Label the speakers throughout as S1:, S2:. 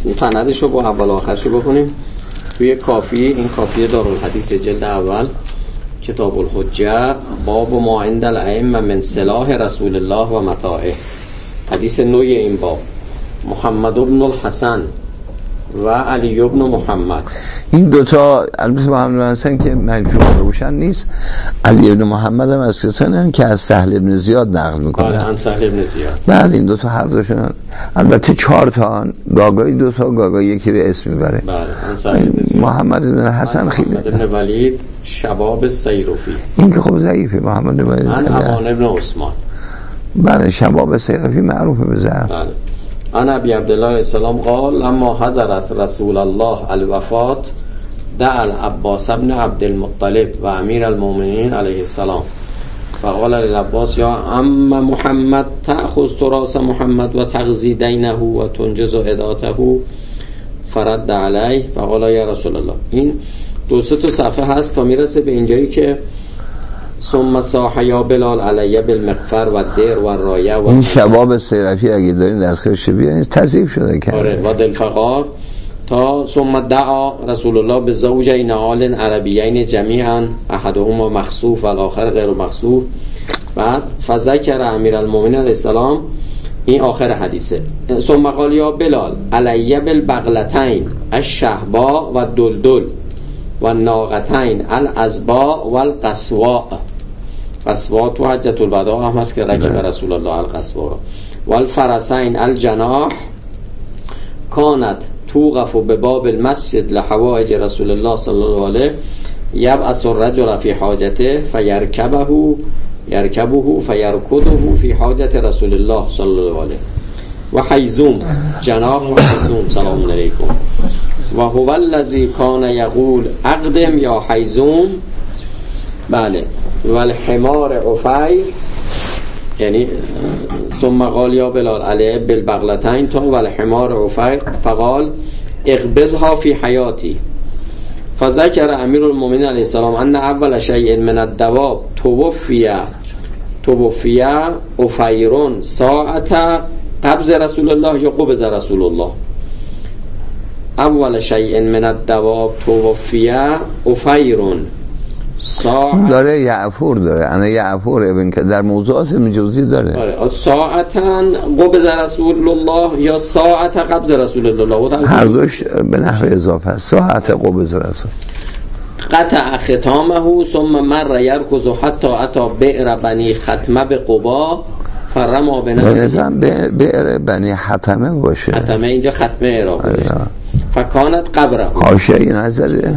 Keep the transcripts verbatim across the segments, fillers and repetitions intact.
S1: سندش رو با اول آخرش رو بخونیم. توی کافی، این کافی دارالحدیث جلد اول کتاب الحجه، باب ما عند الائمه من سلاح رسول الله و متاعه، حدیث نوی این باب، محمد بن الحسن و علی بن محمد.
S2: این دوتا البته محمد بن حسن که مجموع روشن نیست، علی بن محمد هم از کسانی که از سهل بن زیاد نقل میکنه.
S1: آره عن سهل بن زیاد.
S2: بعد این دوتا هر دوشون البته چهار تا، گاگای دوتا گاگای یکی رو اسم میبره.
S1: بله عن سهل بن زیاد.
S2: محمد بن حسن خیلی
S1: محمد بن ولید شباب سیرفی،
S2: این که خب ضعیفه. محمد بن ولید
S1: عن ابان بن عثمان.
S2: بله شباب سیرفی معروفه به ضعف.
S1: بله. عن ابی عبدالله علیه السلام قال اما حضرت رسول الله الوفات دعا العباس ابن عبد المطلب و امیر المؤمنین علیه السلام فقال للعباس یا عم محمد تأخذ تراث محمد و تغذی دینه و تنجز عداته، فرد علیه فقال یا رسول الله. این دو سه تا صفحه هست تا میرسه به اینجایی که ثم صاح یا بلال علیه بالمغفر و در و رایه و
S2: این شباب سیرفی اگه دارین دستخوش بیارین تضعیف شده که
S1: آره و دلفقار تا ثم دعا رسول الله به زوجین آل عربیین جمیعا احدهما مخصوف و الاخر غیر مخصوف. بعد فذکر امیر المؤمنین علیه السلام، این آخر حدیثه، ثم قال یا بلال علیه بالبغلتین الشهبا و دلدل و ناقتین الازبا و القصواء. قصواء تو حجت الوداع هم هست که رکب رسول الله القصواء و الفرسین الجناح کانت توقف به باب المسجد لحوائج رسول الله صلی الله علیه یبعث الرجل فی حاجته فیرکبه یرکبه فیرکده فی حاجت رسول الله صلی الله علیه و حیزوم جناح و حیزوم سلام علیکم و هو الذی کان یقول اقدم یا حیزوم. بله و الحمار عفیر، یعنی ثم قال یا بلال علیه بالبغلتین تا و الحمار عفیر فقال اقبضها فی حیاتی. فذکر امیر المؤمنین علیه السلام ان اول شیء من الدواب توفی توفی عفیرون ساعت قبض رسول الله یا قبض رسول الله. اول شیء من الدواب توفی عفیرون ساعت
S2: داره یعفور داره، انا یعفور ابن که در موضوعات مجوزی داره.
S1: آره ساعتا قبض رسول الله یا ساعت قبض رسول الله،
S2: هر دوش به نحو اضافه است. ساعت قبض رسول
S1: قطع ختامه ثم مر یرکض حتی اتی بئر بنی ختمه به قبا فرما به نفسه.
S2: بئر بنی حتمه باشه،
S1: حتمه اینجا ختمه عراق باشه. فکانت قبره
S2: حاشیه‌ای نزده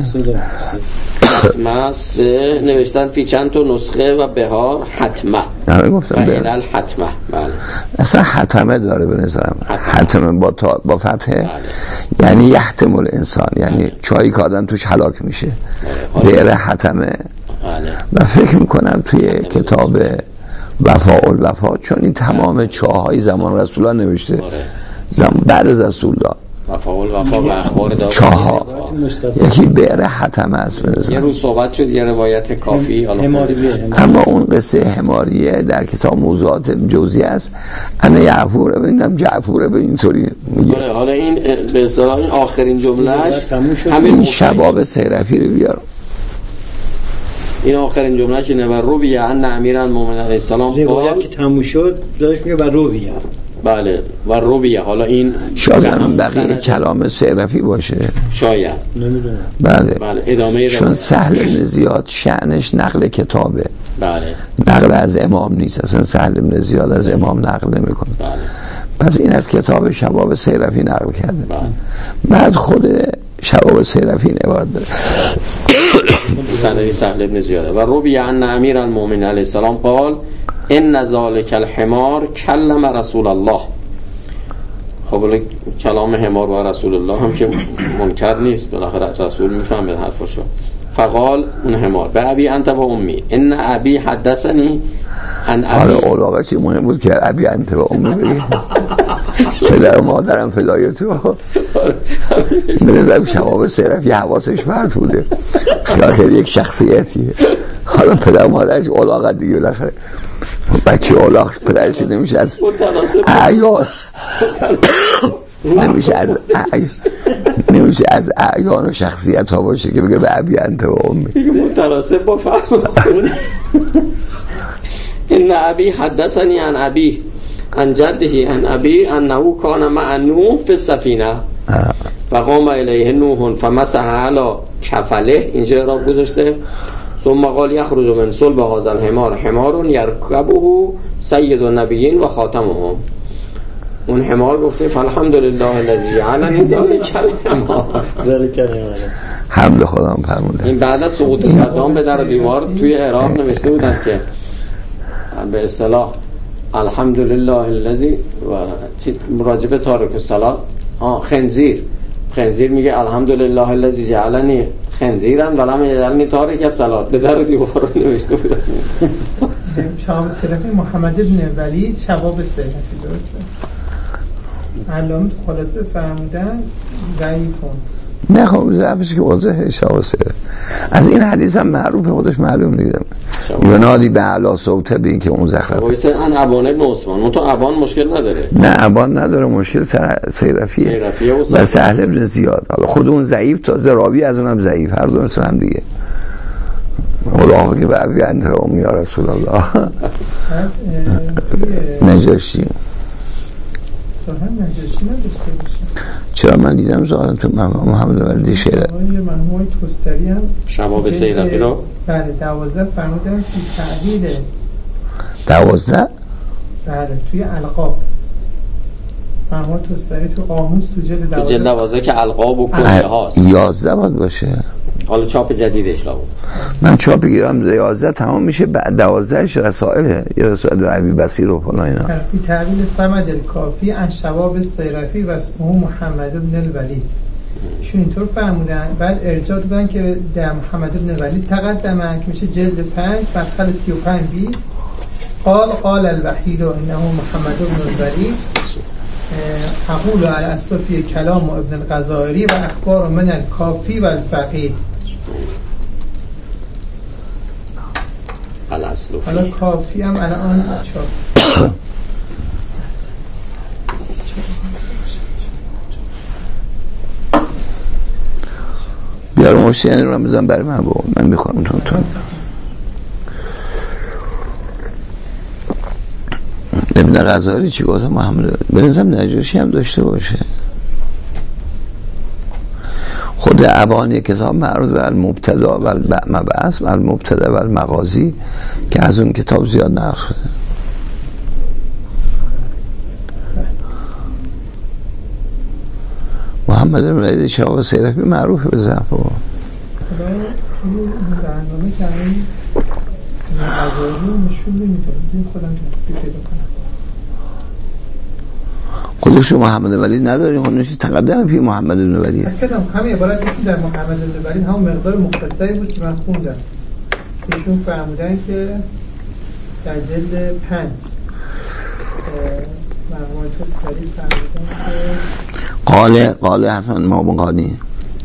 S1: حتمه سه نوشتن فی چند تا نسخه و بهار حتمه
S2: همه گفتم
S1: به علال حتمه. بله
S2: اصلا حتمه داره به نظرم، حتمه با تا با فتحه. بله. یعنی یحتم الانسان، یعنی بله. چایی که آدم توش هلاک میشه. بله. بئر حتمه. بله. و فکر میکنم توی بله. کتاب وفاء الوفا، چون این تمام چاهای زمان رسول الله نوشته. بله. زمان بعد از رسول الله
S1: وفاء الوفا و اخبار داود
S2: چاها یکی بئر حتمه است.
S1: یه روز صحبت شد یه روایت کافی
S2: اما اون قصه حماریه در کتاب موضوعات جوزی است. انا یعفوره ببینم جعفوره به اینطوری میگه.
S1: حالا این به اصطلاح این آخرین جملهش
S2: همین شباب سیرفی رو بیار.
S1: این آخرین جملهش اینه و رویه ان امیرالمومنین علیه السلام
S3: روایت که تموم شد داشت میگه و رویه.
S1: بله و رویه. حالا این
S2: شاید هم بقیه کلام سیرفی باشه،
S1: شاید
S3: نمیدونم.
S2: بله
S1: بله ادامه
S2: چون سهل بن زیاد شأنش نقل کتابه.
S1: بله
S2: نقل از امام نیست، اصلا سهل بن زیاد از امام نقل نمیکنه.
S1: بله
S2: پس این از کتاب شباب سیرفی نقل کرده.
S1: بله.
S2: بعد خود شباب سیرفی نواد داره
S1: سندی سهل بن زیاده و روی ان امیرالمومنین علیه السلام قال ان ذلک الحمار کلم رسول الله. خب کلام حمار با رسول الله هم که منکر نیست، بالاخره رسول میفهمه حرفشو. فقال اون حمار به ابی انت و امی ان ابی حدثنی ان ابی.
S2: حالا اولاغه چی مهم بود که ابی انت و امی بگی پدر و مادرم فدای تو. بنظرم شباب سیرفی حواسش فرد بوده، خیال یک شخصیتیه. حالا پدر و مادرش اولاغه دیگه بالاخره بچه اولاغ پدرش نمیشه از اعیاد نمیشه از اعی... نمیشه از اعیان و شخصیت ها باشه که بگه به ابی انت و امی،
S1: بگه متناسب با فهم. ان ابی حدثنی عن ابی عن جده عن ابی انه کان مع نوح فی السفینه فقام الیه نوح فمسح علی کفله، اینجا اعراب گذاشته. ثم قال یخرج من صلب هذا الحمار حمار یرکبه سید النبیین و خاتمهم. اون حمار گفته فالحمدلله الذی جعلنی ذلک الحمار.
S2: حمد خدا فرموده.
S1: این بعد از سقوط صدام به در دیوار توی اعراب نوشته بودن که به اصطلاح الحمدلله الذی و راجب تارک الصلاه ها خنزیر خنزیر میگه الحمدلله الذی جعلنی خنزیرا ولم یجعلنی تارک الصلاه، به در دیوار نوشته بودن.
S4: شهاب سیرفی محمد ابن ولید شهاب سیرفی درسته. علامه خلاصه فرمودن ضعیفون.
S2: نه خب ضعفش که واضحه. شهاب سیرفی از این حدیث هم معروفه، خودش معلوم دیگه. ونادی به اعلی صوت به این که اون زخرفه.
S1: وایسه ان ابان ابن عثمان، اون تو ابان مشکل نداره.
S2: نه ابان نداره، مشکل سر سیرفیه.
S1: سیرفیه و,
S2: و سهل ابن زیاد. حالا خود اون ضعیف، تازه راوی از اونم ضعیف، هر دو مثل هم دیگه. خدا که به ابی انت و امی یا رسول الله. نجاشی
S4: ظاهر نجاشی نداشته باشه.
S2: چرا من دیدم ظاهرا تو محمد ولید شیره
S4: مرحوم توستری هم
S1: شباب سیرفی رو
S4: بله دوازده فرمودن که تعدیل
S2: دوازده
S4: بله توی القاب مرحوم توستری تو قاموس تو جلد دوازده
S1: جلد دوازده که القاب و کنه هاست
S2: یازده باید باشه.
S1: حالا چاپ جدیدش لابد
S2: من چاپ گیرم یازده تمام میشه، بعد دوازدهش رسائله یه رسائل عبی بصیر و فلان اینا.
S4: فی تعلیل صمد الکافی عن شباب سیرفی و اسمه محمد بن الولید. ایشون اینطور فرمودن، بعد ارجاع دادن که در محمد بن الولید تقدمن که میشه جلد پنج مدخل سی و پنج بیست. قال قال الوحید انه محمد بن الولید اقول على اصطفی کلام ابن الغزائری و اخبار من الکافی و الفقیه. حالا کافی هم الان چاپ
S2: بیار مشتیانی رو بزن برای من با من میخوام تون تون ابن غزالی چی گفت محمد بنظرم نجاشی هم داشته باشه. خود ابانی کتاب معروض به المبتدا و المبعث و المبتدا و المغازی که از اون کتاب زیاد نقل شده. محمد بن ولید شهاب سیرفی معروفه به ضعف.
S4: خدا توی برنامه که همین غزالی نشون نمیدونم خودم دستی پیدا کنم.
S2: خودش رو محمد ولید نداریم، خودش تقدم فی محمد بن ولید.
S4: از کدام همه عبارتشون در محمد بن ولید همون مقدار مختصری بود که من خوندم. ایشون فرمودن که در جلد پنج مرحوم توستری فرمودن که
S2: قاله قاله حتما ما بقانی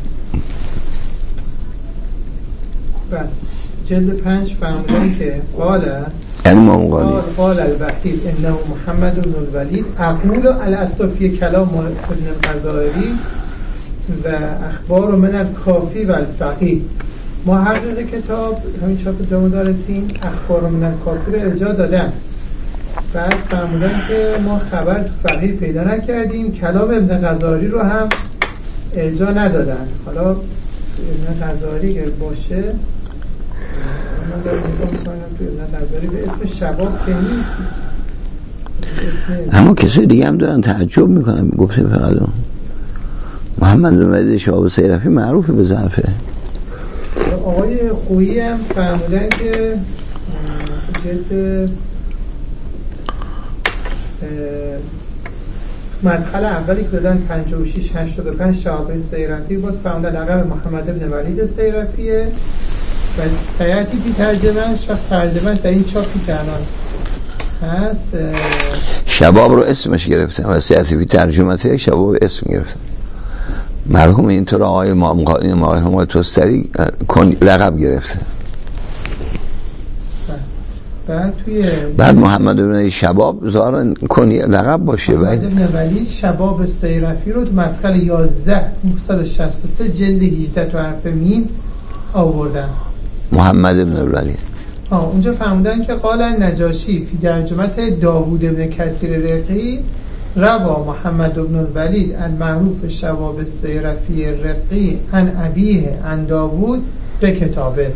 S4: بله جلد پنج فرمودن که قاله
S2: یعنی ما بقانی
S4: قال الوحید انه محمد بن الولید اقول علی اصطفی کلام ابن الغزائری و اخبار من الکافی و الفقیه. محقق کتاب همین چاپ جامع دارسین اخبار من الکافی رو ارجاع دادن، بعد فرمودن که ما خبر تو فقیه پیدا نکردیم، کلام ابن غزالی رو هم ارجاع ندادن. حالا ابن غزالی اگر باشه من دارم نگاه میکنم تو ابن غزالی به اسم شباب که نیست،
S2: اما کسی دیگه هم دارن تعجب میکنن. گفته فقط محمد بن ولید شهاب سیرفی معروفه به ضعفه.
S4: آقای خویی هم فرمودن که جلد مدخل اولی که دادن پنجاه و شش هشتاد و پنج شهاب سیرفی باز فرمودن لقب محمد بن ولید سیرفیه و سیاتی بی ترجمهش و ترجمهش در این چاپی که الان هست
S2: شباب رو اسمش گرفتن و سیاتی بی ترجمه شباب اسم گرفتن. مرحوم اینطور آقای مامقانی مرحوم آقای توستری لقب گرفته.
S4: بعد توی
S2: بعد محمد بن شباب ظاهرا کنی لقب باشه.
S4: محمد بن ولید شباب سیرفی رو تو مدخل یازده نهصد و شصت و سه جلد هجده تو حرف میم آوردن.
S2: محمد بن ولید
S4: آه اونجا فرمودن که قال نجاشی فی ترجمت داوود بن کثیر رقی روا محمد بن الولید المعروف شباب سیرفی رقی عن ابیه عن داوود به کتابه.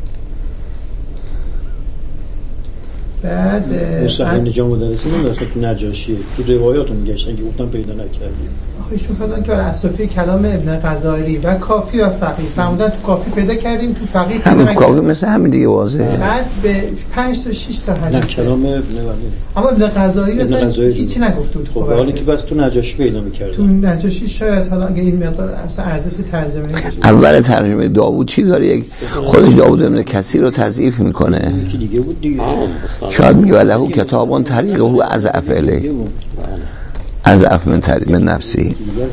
S4: بعد
S3: مصطفی نجام مدرسی نمیدونست که نجاشیه، تو روایاتو میگشتن که گفتن پیدا نکردیم.
S4: آخه شما فهمیدن که برای اسطوره کلام ابن غزالی و کافی و فقیه فرمودن تو کافی پیدا کردیم تو فقیه پیدا
S2: نکردیم. کافی مثل همین دیگه واضحه.
S4: بعد به پنج تا شش تا حدیث
S3: نه کلام ابن ولی
S4: اما ابن غزالی مثلا هیچی نگفته بود.
S3: خب حالی که بس تو نجاشی پیدا می‌کردن. تو
S4: نجاشی شاید حالا اگه این مقدار اصلا ارزش ترجمه نشه.
S2: اول ترجمه داوود چی داره؟ یک خودش داوود ابن کثیر رو تضعیف میکنه.
S3: یکی دیگه بود دیگه.
S2: شاید میگه ولهو کتابون طریقه هو از افعله از اف من طریق من نفسی.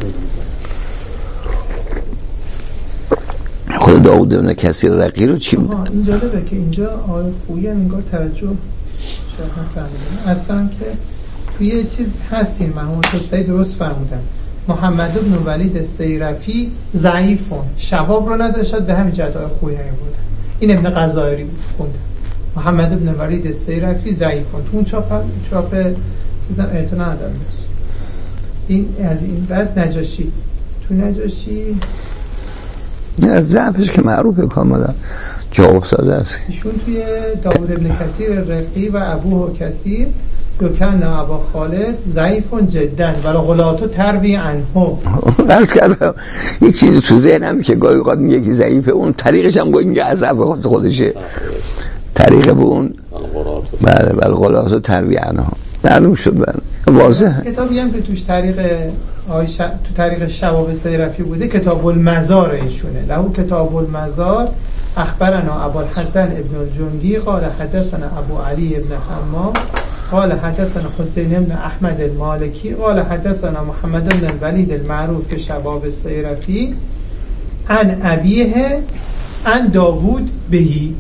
S2: خود داوود ابن کثیر رقی رو چی بود؟
S4: این جالبه که اینجا آقای خویی هم انگار توجه شاید نفرمودن. از کنم که توی یه چیز هستیم محمود توستایی درست فرمودن. محمد بن ولید سیرفی ضعیفون شباب رو نداشت، به همین جهت آقای خویی هم بود. این ابن غزالی خوند محمد بن ولید سیرفی ضعیفون. تو اون چاپ چاپ چیزم اعتنا ندارم. این از این بعد نجاشی تو نجاشی
S2: از ضعفش که معروفه کاملا جا افتاده است.
S4: ایشون توی داوود ابن کثیر رقی و ابوه کثیر دوکن ابا خالد ضعیفون جدا ولی غلاتو تروی عنه.
S2: عرض کردم یه چیزی تو ذهنم که گاهی اوقات میگه که ضعیفه، اون طریقش هم گاهی میگه از ضعف خودشه، طریق به اون بله بله غلاتو تروی عنه معلوم شد. بله واضحه.
S4: کتابی هم که توش طریق آیش... تو طریق شباب سیرفی بوده کتاب المزار ایشونه. لهو کتاب المزار اخبرنا ابو الحسن ابن الجندی قال حدثنا ابو علی ابن حمام قال حدثنا حسین ابن احمد المالکی قال حدثنا محمد ابن الولید المعروف که شباب سیرفی عن ابیه عن داوود بهی.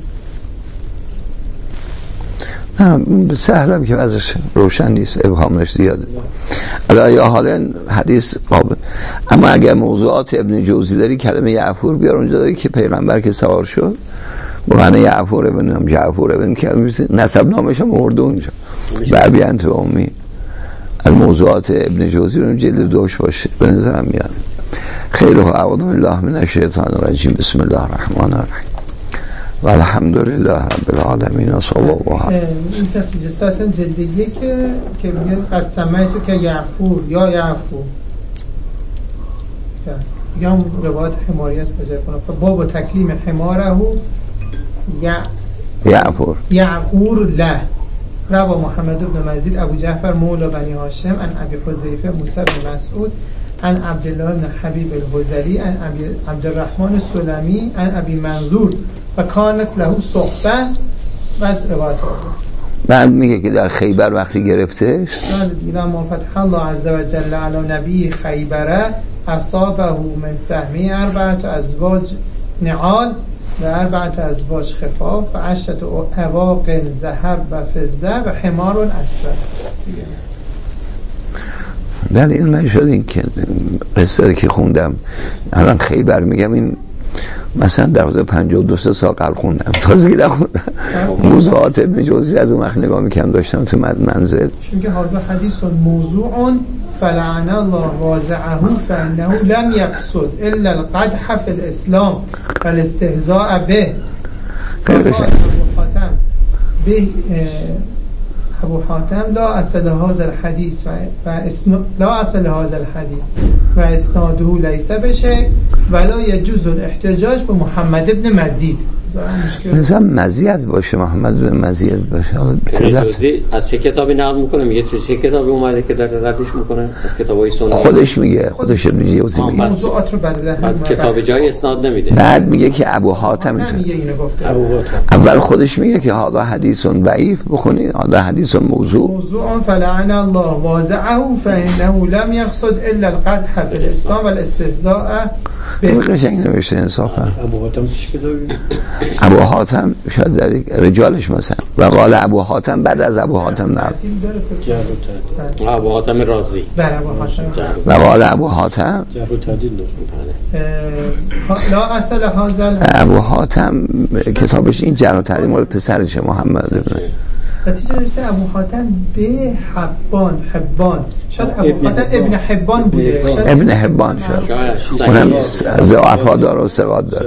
S2: نه سهلم که ازش روشن نیست، ابهامش زیاده. الان یا حالا حدیث قابل، اما اگر موضوعات ابن جوزی داری کلمه یعفور بیار اونجا داری که پیغمبر که سوار شد با معنی یعفور ابن جعفور ابن که نسب نامش هم آورده اونجا بعبیانت و امی. الموضوعات ابن جوزی رو جلد دوش باشه به نظرم میاد. خیلی خوب. اعوذ بالله من الشیطان الرجیم. بسم الله الرحمن الرحیم و الحمدلله رب العالمین و صلی الله علیه.
S4: این تفسیر جساتن جلد یک که که میگه قد سمیتو که یعفور یا یعفو یا هم روایت حماری است بجای کنم باب و تکلیم حماره
S2: یعفور
S4: یعفور له روا محمد بن مزید ابو جعفر مولا بنی هاشم ان ابی حذیفه موسی بن مسعود ان عبدالله بن حبیب الحذری ان عبدالرحمن السلمی ان ابی منظور و کانت له صحبه. بعد روایت آورد.
S2: بعد میگه که در خیبر وقتی گرفتش
S4: دیدم ما فتح الله عز و جل علی نبی خیبره اصابه من سهمی اربعت ازواج نعال و اربعت ازواج خفاف و عشرت اواق ذهب و فضه و حمار اسود.
S2: بله این من شد این که قصه که خوندم الان خیبر میگم این مثلا در حدود پنجاه و دو سال قبل خوندم تازه که خوندم موضوعات ابن جوزی از اون وقت نگاه میکنم داشتم تو منزل
S4: چون که هذا حدیث موضوع فلعن الله واضعه فانه لم يقصد الا القدح في الاسلام والاستهزاء به. ابو حاتم به ابو حاتم لا اصل هذا الحديث و اسناد لا اصل هذا الحديث و اسناده ليس بشيء ولا يجوز الاحتجاج به محمد ابن مزید.
S2: مثلا مزید باشه محمد ابن مزید باشه.
S1: جوزی از چه کتابی نقل میکنه؟ میگه تو چه کتابی اومده که داره ردش میکنه؟ از کتابای سنت
S2: خودش میگه خودش ابن جوزی میگه
S4: موضوعات رو بدله
S1: از کتاب جای اسناد نمیده.
S2: بعد میگه که ابو حاتم
S4: میگه اینو گفته.
S2: اول خودش میگه که هذا حدیث ضعیف بخونی هذا حدیث موضوع
S4: موضوع فلعن الله واضعه فانه لم يقصد الا القدح في الاسلام والاستهزاء به.
S2: قشنگ نوشته انصافا.
S3: ابو حاتم چه کتابی؟
S2: ابو حاتم شاید در رجالش مثلا و قال ابو حاتم بعد از ابو حاتم نه
S1: ابو حاتم رازی
S4: بله ابو حاتم
S2: و قال ابو حاتم
S4: لا اصل هازل
S2: ابو حاتم کتابش این جرح و تعدیل مال پسرش محمد ابن
S4: نتیجه داشته ابو حاتم به حبان حبان شاید ابو حاتم ابن حبان بوده
S2: ابن حبان شاید اونم ضعفا داره و ثقات داره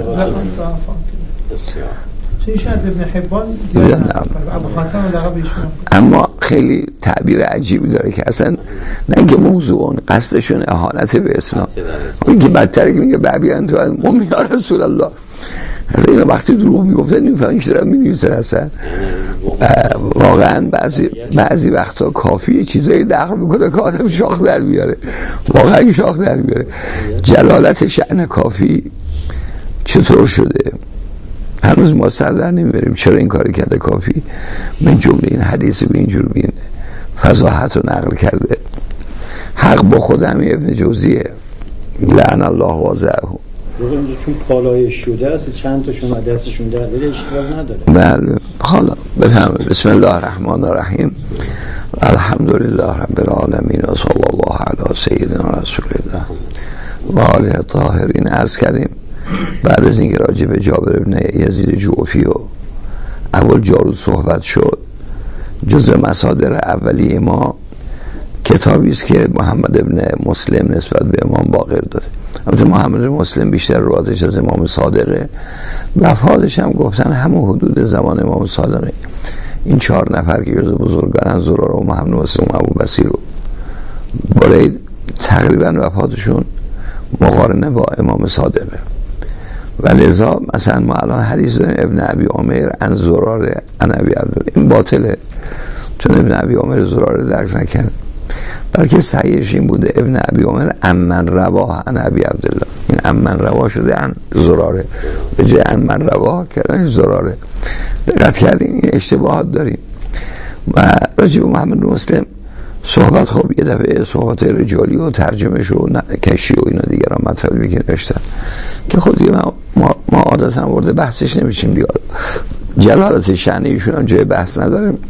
S4: چیش از ابن حبان زیاد ابو حاتم لقب ایشون.
S2: اما خیلی تعبیر عجیبی داره که اصلا نه اینکه موضوع قصدشون اهانت به اسلام، اون که بدتره که میگه بعبیان تو مؤمن یا رسول الله. اصلا اینا وقتی دروغ میگفتن نمیفهمن چرا مینویسن. اصلا واقعا بعضی بعضی وقتا کافیه چیزایی دخل میکنه که آدم شاخ در بیاره، واقعا شاخ در بیاره. جلالت شأن کافی چطور شده هنوز ما سر در نمیبریم. چرا این کاری کرده کافی؟ من جمله این حدیث به اینجور بین فضاحت رو نقل کرده. حق با خودم ابن جوزیه لعن الله واضعه
S3: چون پالایش شده است چند تا شما دستشون در بره اشکال نداره.
S2: بله حالا بفهمید. بسم الله الرحمن الرحیم الحمدلله رب العالمین و صلی الله علی سیدنا رسول الله و آله طاهرین. عرض کردیم بعد از اینکه راجع به جابر ابن یزید جعفی و ابوالجارود صحبت شد، جزء مصادر اولیه ما کتابی است که محمد ابن مسلم نسبت به امام باقر داده. البته محمد ابن مسلم بیشتر روایتش از امام صادقه، وفاتش هم گفتن همون حدود زمان امام صادقه. این چهار نفر که جزء بزرگان زراره و محمد مسلم و ابو بصیر و برید تقریبا وفاتشون مقارنه با امام صادقه. و لذا مثلا ما الان حدیث داریم ابن ابی عمر عن زراره عن ابی عبدالله، این باطله چون ابن ابی عمر زراره درک نکرد، بلکه صحیحش این بوده ابن ابی عمر امن رواه عن ابی عبدالله. این امن رواه شده عن زراره به جای امن رواه کردن زراره. دقت کردیم این اشتباهات داریم. و راجع به محمد بن مسلم صحبت خب یه دفعه صحبت رجالی و ترجمه شو کشی و اینا دیگر هم مطلبی که نوشتن که خود دیگه ما, ما, ما عادتا ورده بحثش نمیشیم دیگه. جلالت شأن ایشون هم جای بحث نداریم.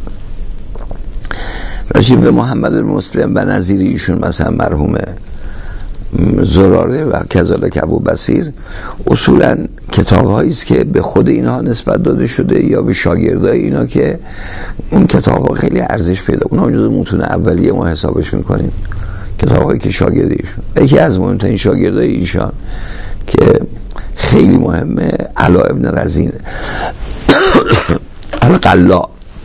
S2: راجع به محمد بن مسلم و نظیر ایشون مثلا مرحوم زراره و کذالک ابو بصیر اصولا کتاب هایی است که به خود اینها نسبت داده شده یا به شاگردای اینا که اون کتاب ها خیلی ارزش پیدا کنه. اون جزو متون اولیه ما حسابش میکنیم، کتاب هایی که شاگرد ایشون. یکی از مهمترین شاگردای ایشان که خیلی مهمه علا ابن رزین القلا.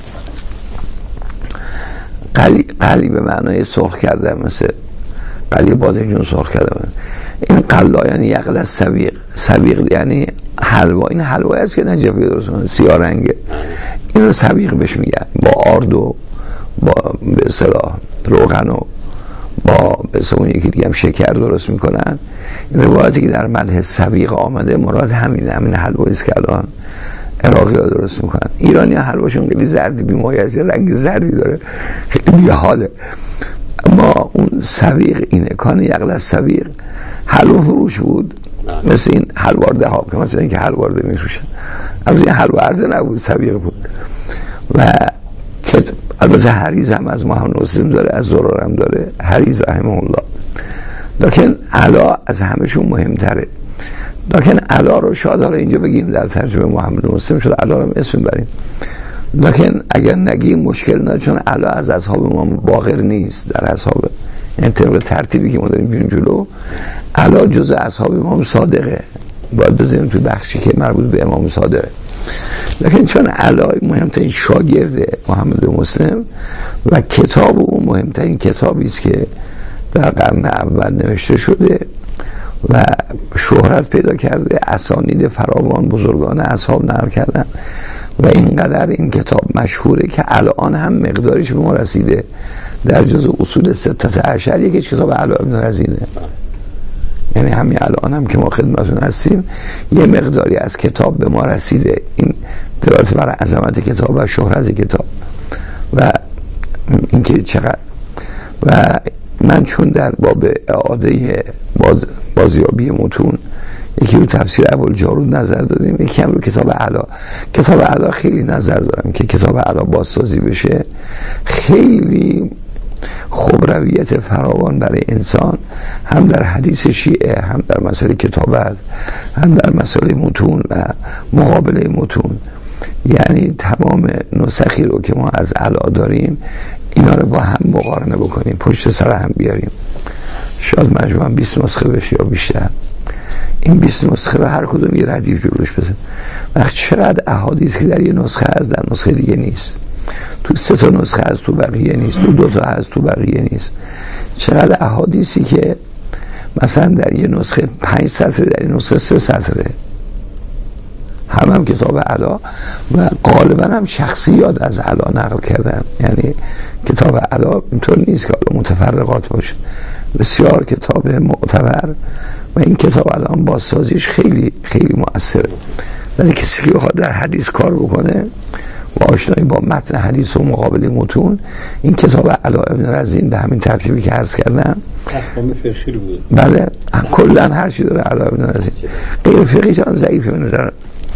S2: قلی, قلی به معنای سرخ کرده، مثل قلی بادنجون سرخ کرده. این قلا یعنی یقل از سویق. سویق یعنی حلوا. این حلوایی است که نجفی درست کنه سیاه رنگه، این رو سویق بهش میگن. با آرد و با به اصطلاح روغن و با به اصطلاح یکی دیگه هم شکر درست میکنن. این روایتی که در مدح سویق آمده مراد همین همین حلوایی است که الان عراقی ها درست میکنن. ایرانی ها حلواشون خیلی زردی بیمایز رنگ زردی داره، خیلی بیحاله. اما اون سویق اینه. کان یقل از سویق حلوا فروش بود، مثل این حلوارده ها که مثلا اینکه حلوارده میفروشن. البته این حلوارده نبود، سویق بود. و البته حریز هم از محمد مسلم داره، از زراره هم داره، حریز رحمه الله. لیکن علا از همشون مهمتره. لیکن علا رو شاید حالا اینجا بگیم در ترجمه محمد مسلم شده علا رو اسم بریم، لیکن اگر نگیم مشکل نداره، چون علا از اصحاب امام باقر نیست. در اصحاب این طبق ترتیبی که ما داریم بیرون جلو علا جزء اصحاب امام صادقه، باید بذاریم تو بخشی که مربوط به امام صادقه. لیکن چون علا مهمترین شاگرد محمد مسلم و کتاب او مهمترین کتابی است که در قرن اول نوشته شده و شهرت پیدا کرده، اسانید فراوان بزرگان اصحاب نقل کردن و اینقدر این کتاب مشهوره که الان هم مقداریش به ما رسیده در جزء اصول ستت عشر یکیش کتاب علا ابن رزینه. یعنی همین الان هم که ما خدمتون هستیم یه مقداری از کتاب به ما رسیده. این دلالت بر عظمت کتاب و شهرت کتاب و اینکه چقدر. و من چون در باب اعاده باز بازیابی متون یکی رو تفسیر ابوالجارود نظر دادیم، یکی هم رو کتاب علا. کتاب علا خیلی نظر دارم که کتاب علا بازسازی بشه. خیلی خبرویت فراوان برای انسان، هم در حدیث شیعه، هم در مسئله کتابت، هم در مسئله متون و مقابله متون. یعنی تمام نسخی رو که ما از علا داریم اینا رو با هم مقارنه بکنیم، پشت سر هم بیاریم، شاید مجموعاً بیست نسخه بشه یا بیشتر. این بیست نسخه رو هر کدوم یه ردیف جلوش بزن. وقت چقدر احادیث که در یه نسخه هست در نسخه دیگه نیست، تو سه تا نسخه هست تو بقیه نیست، تو دو تا هست تو بقیه نیست. چقدر احادیثی که مثلا در یه نسخه پنج سطره، در یه نسخه سه سطره. هم هم کتاب علا و غالبا هم شخصیات از علا نقل کردن. یعنی کتاب علا اینطور نیست که متفرقات باشه، بسیار کتاب معتبر و این کتاب الان بازسازیش خیلی خیلی مؤثره. ولی کسی که بخواد در حدیث کار بکنه و آشنایی با متن حدیث و مقابله متون، این کتاب علا ابن رزین به همین ترتیبی که عرض کردم
S3: احکام فقهی بود.
S2: بله کلا هر چی داره علا ابن رزین. غیر فقهی چون ضعیفه به نظر.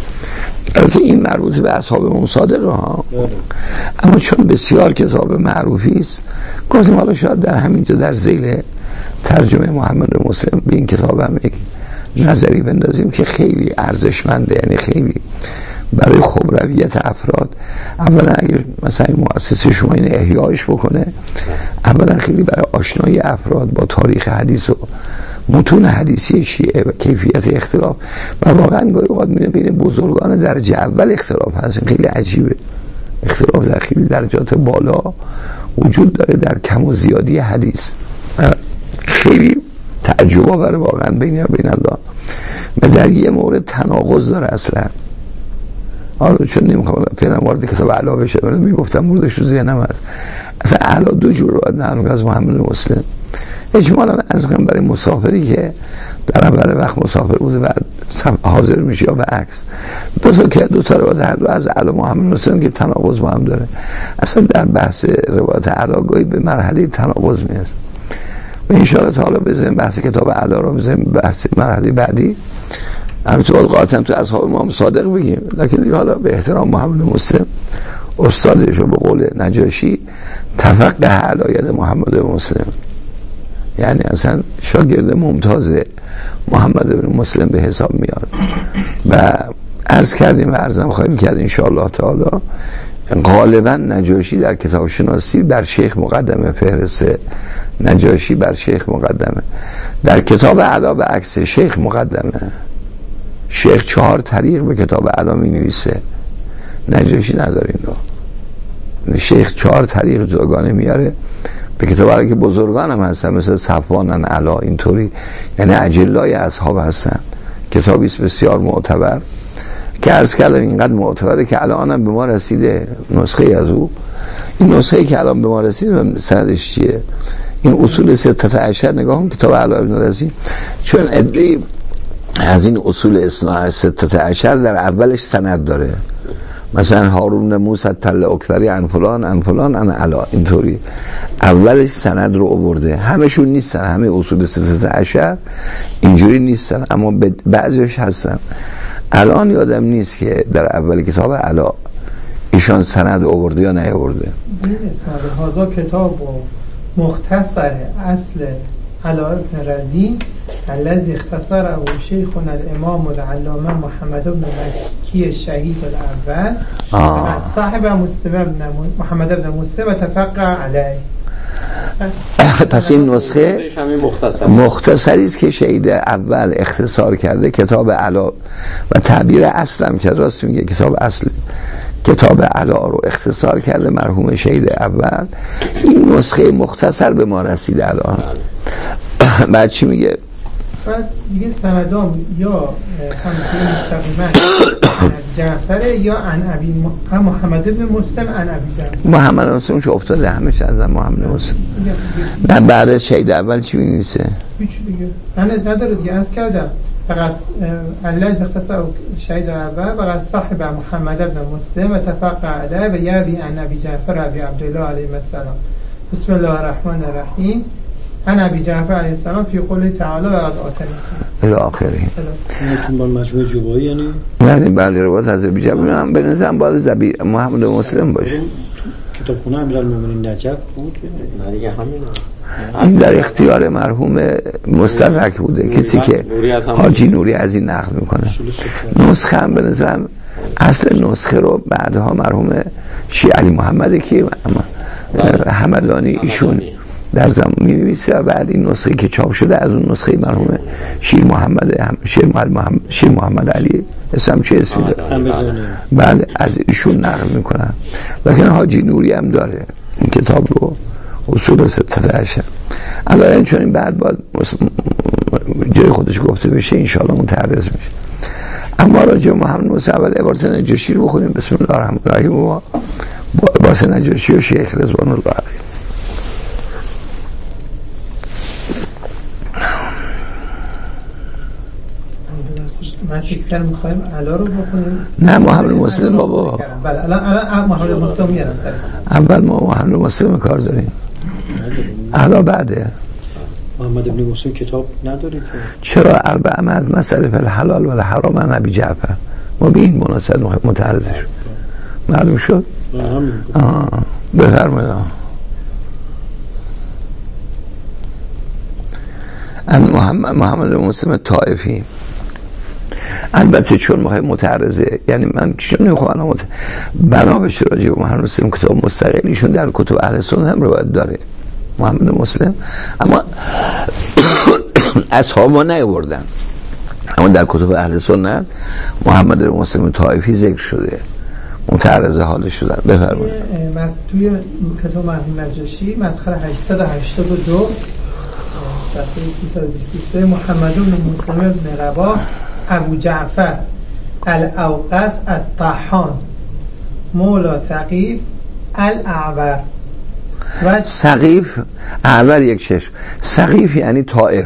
S2: البته این مربوط به اصحاب امام صادق ها، اما چون بسیار کتاب معروفی است گفتیم حالا شاید در همینجا در ذیل ترجمه محمد مسلم به این کتاب هم یک نظری بندازیم که خیلی ارزشمنده. یعنی خیلی برای خبرویت افراد، اولا اگر مثلا مؤسسه شما این احیایش بکنه، اولا خیلی برای آشنایی افراد با تاریخ حدیث و متون حدیثی شیعه و کیفیت اختلاف، و واقعا گاهی اوقات میبینه بین بزرگان درجه اول اختلاف هست. خیلی عجیبه، اختلاف در خیلی درجات بالا وجود داره در کم و زیادی حدیث. خیلی تعجب آور واقعا بین بین الله. و در یه مورد تناقض داره اصلا. حالا چون نمیخوام فعلا وارد کتاب علا بشه، من میگفتم موردش رو ذهنم هست. اصلا علا دو جور رو نقل از محمد مسلم. اجمالا از کنم برای مسافری که در اول وقت مسافر بوده و حاضر میشه یا به عکس، دو تا که دو تا روایت هر دو از علا محمد مسلم که تناقض با هم داره. اصلا در بحث روایت علا گاهی به مرحله تناقض میرسه. و ان شاء الله تعالی بزنیم بحث کتاب علا رو بزنیم بحث مرحله بعدی. البته باید قاطعا تو اصحاب امام صادق بگیم، لکن حالا به احترام محمد مسلم استادش رو به قول نجاشی تفقه علاید محمد مسلم، یعنی اصلا شاگرد ممتاز محمد بن مسلم به حساب میاد. و عرض کردیم و عرضم خواهیم کرد ان شاء الله تعالی غالبا نجاشی در کتاب شناسی بر شیخ مقدمه، فهرست نجاشی بر شیخ مقدمه. در کتاب علا به عکس شیخ مقدمه. شیخ چهار طریق به کتاب علا می نویسه، نجاشی نداره این رو. شیخ چهار طریق جداگانه میاره به کتاب علا که بزرگان هم هستن مثل صفوان علا اینطوری، یعنی اجلای اصحاب هستن. کتابی است بسیار معتبر که عرض کردم اینقدر معتبره که الان هم به ما رسیده نسخه از او. این نسخه که الان به ما رسیده سندش چیه؟ این اصول ستت عشر نگاه هم کتاب علا ابن رزین، چون ادعی از این اصول اصناع ستت عشر در اولش سند داره. مثلا هارون موسی تل اکبری عن فلان عن فلان عن علا، اینطوری اولش سند رو آورده. همشون نیستن، همه اصول ستت عشر اینجوری نیستن، اما بعضیش هستن. الان یادم نیست که در اول کتاب علا ایشان سند آورده یا نیاورده.
S4: این اسم هازا کتاب و مختصر اصل علا ابن رزین الذي اختصر ابو شیخنا الامام العلامه محمد بن مکی شهید الاول صاحب مسلم محمد بن مسلم تفقه علیه.
S2: پس این نسخه مختصری است که شهید اول اختصار کرده کتاب علا و تعبیر اصلم که راست میگه کتاب اصل کتاب علا رو اختصار کرده مرحوم شهید اول. این نسخه مختصر به ما رسیده الان. بعد چی میگه؟
S4: بعد دیگه سندام یا همینطوری مستقیما جعفر یا عن ابی محمد بن مسلم عن ابی جعفر.
S2: محمد مسلم چه افتاده همش از محمد مسلم. نه بعد از شهید اول چی می‌نویسه؟
S4: هیچ دیگه. من نداره دیگه از کردم. فقط الله اختصار شهید اول فقط صاحب محمد بن مسلم و تفقه علیه و یروی عن ابی جعفر ابی عبدالله علیه السلام. بسم الله الرحمن الرحیم. عن ابی جعفر علیه السلام فی قوله تعالی و قد آتنا
S2: الی آخره.
S3: این با مجموعه جبایی یعنی
S2: یعنی بله روایت از ابی جعفر هم به نظرم باید زبی محمد مسلم باشه.
S3: کتابخونه امیرالمومنین نجف بود
S1: نه دیگه همینه.
S2: این در اختیار مرحوم مستدرک بوده، کسی که حاجی نوری از این نقل میکنه. نسخه هم به نظرم اصل نسخه رو بعدها مرحوم شیعه علی محمد که همدانی ایشون در زمان می‌نویسه و بعد این نسخه که چاپ شده از اون نسخه مرحوم شیر محمد شیر محمد شیر محمد علی اسم چه اسمی داره بله از ایشون نقل میکنن. لکن حاجی نوری هم داره این کتاب رو اصول ستة عشر الان چون این بعد باید جای خودش گفته بشه انشاءالله متعرض میشه. اما راجع محمد موسی اول عبارت نجاشی رو بخونیم. بسم الله الرحمن الرحیم و با عبارت نجاشی و شیخ رضوان الله علیه.
S4: من فکر می‌خوایم علا رو بخونیم.
S2: نه محمد مسلم بابا.
S4: بله الان الان محمد مسلم میارم سر.
S2: اول ما محمد مسلم کار داریم. علا بعده.
S3: محمد ابن مسلم کتاب نداره که.
S2: چرا اربع مد مسئله فی الحلال و الحرام عن ابی جعفر ما به این مناسبت متعرض شد. معلوم شد؟ آه بفرمایید. ان محمد محمد مسلم طائفی البته چون ما متعرضه یعنی من چون نمیخوام مت... بنا بشه راجع به محمد مسلم کتاب مستقلیشون در کتب اهل سنت هم روایت داره محمد مسلم، اما اصحاب ما نیاوردن، اما در کتب اهل سنت محمد مسلم طائفی ذکر شده متعرض حالش شدن. بفرمایید.
S4: توی کتاب مرحوم نجاشی مدخل هشتصد و هشتاد و دو صفحه سیصد و بیست و سه محمد بن مسلم بن رباح ابو جعفر الاوقس الطحان مولا ثقیف الاعور و
S2: ثقیف اعور یک چشم. ثقیف یعنی طائف.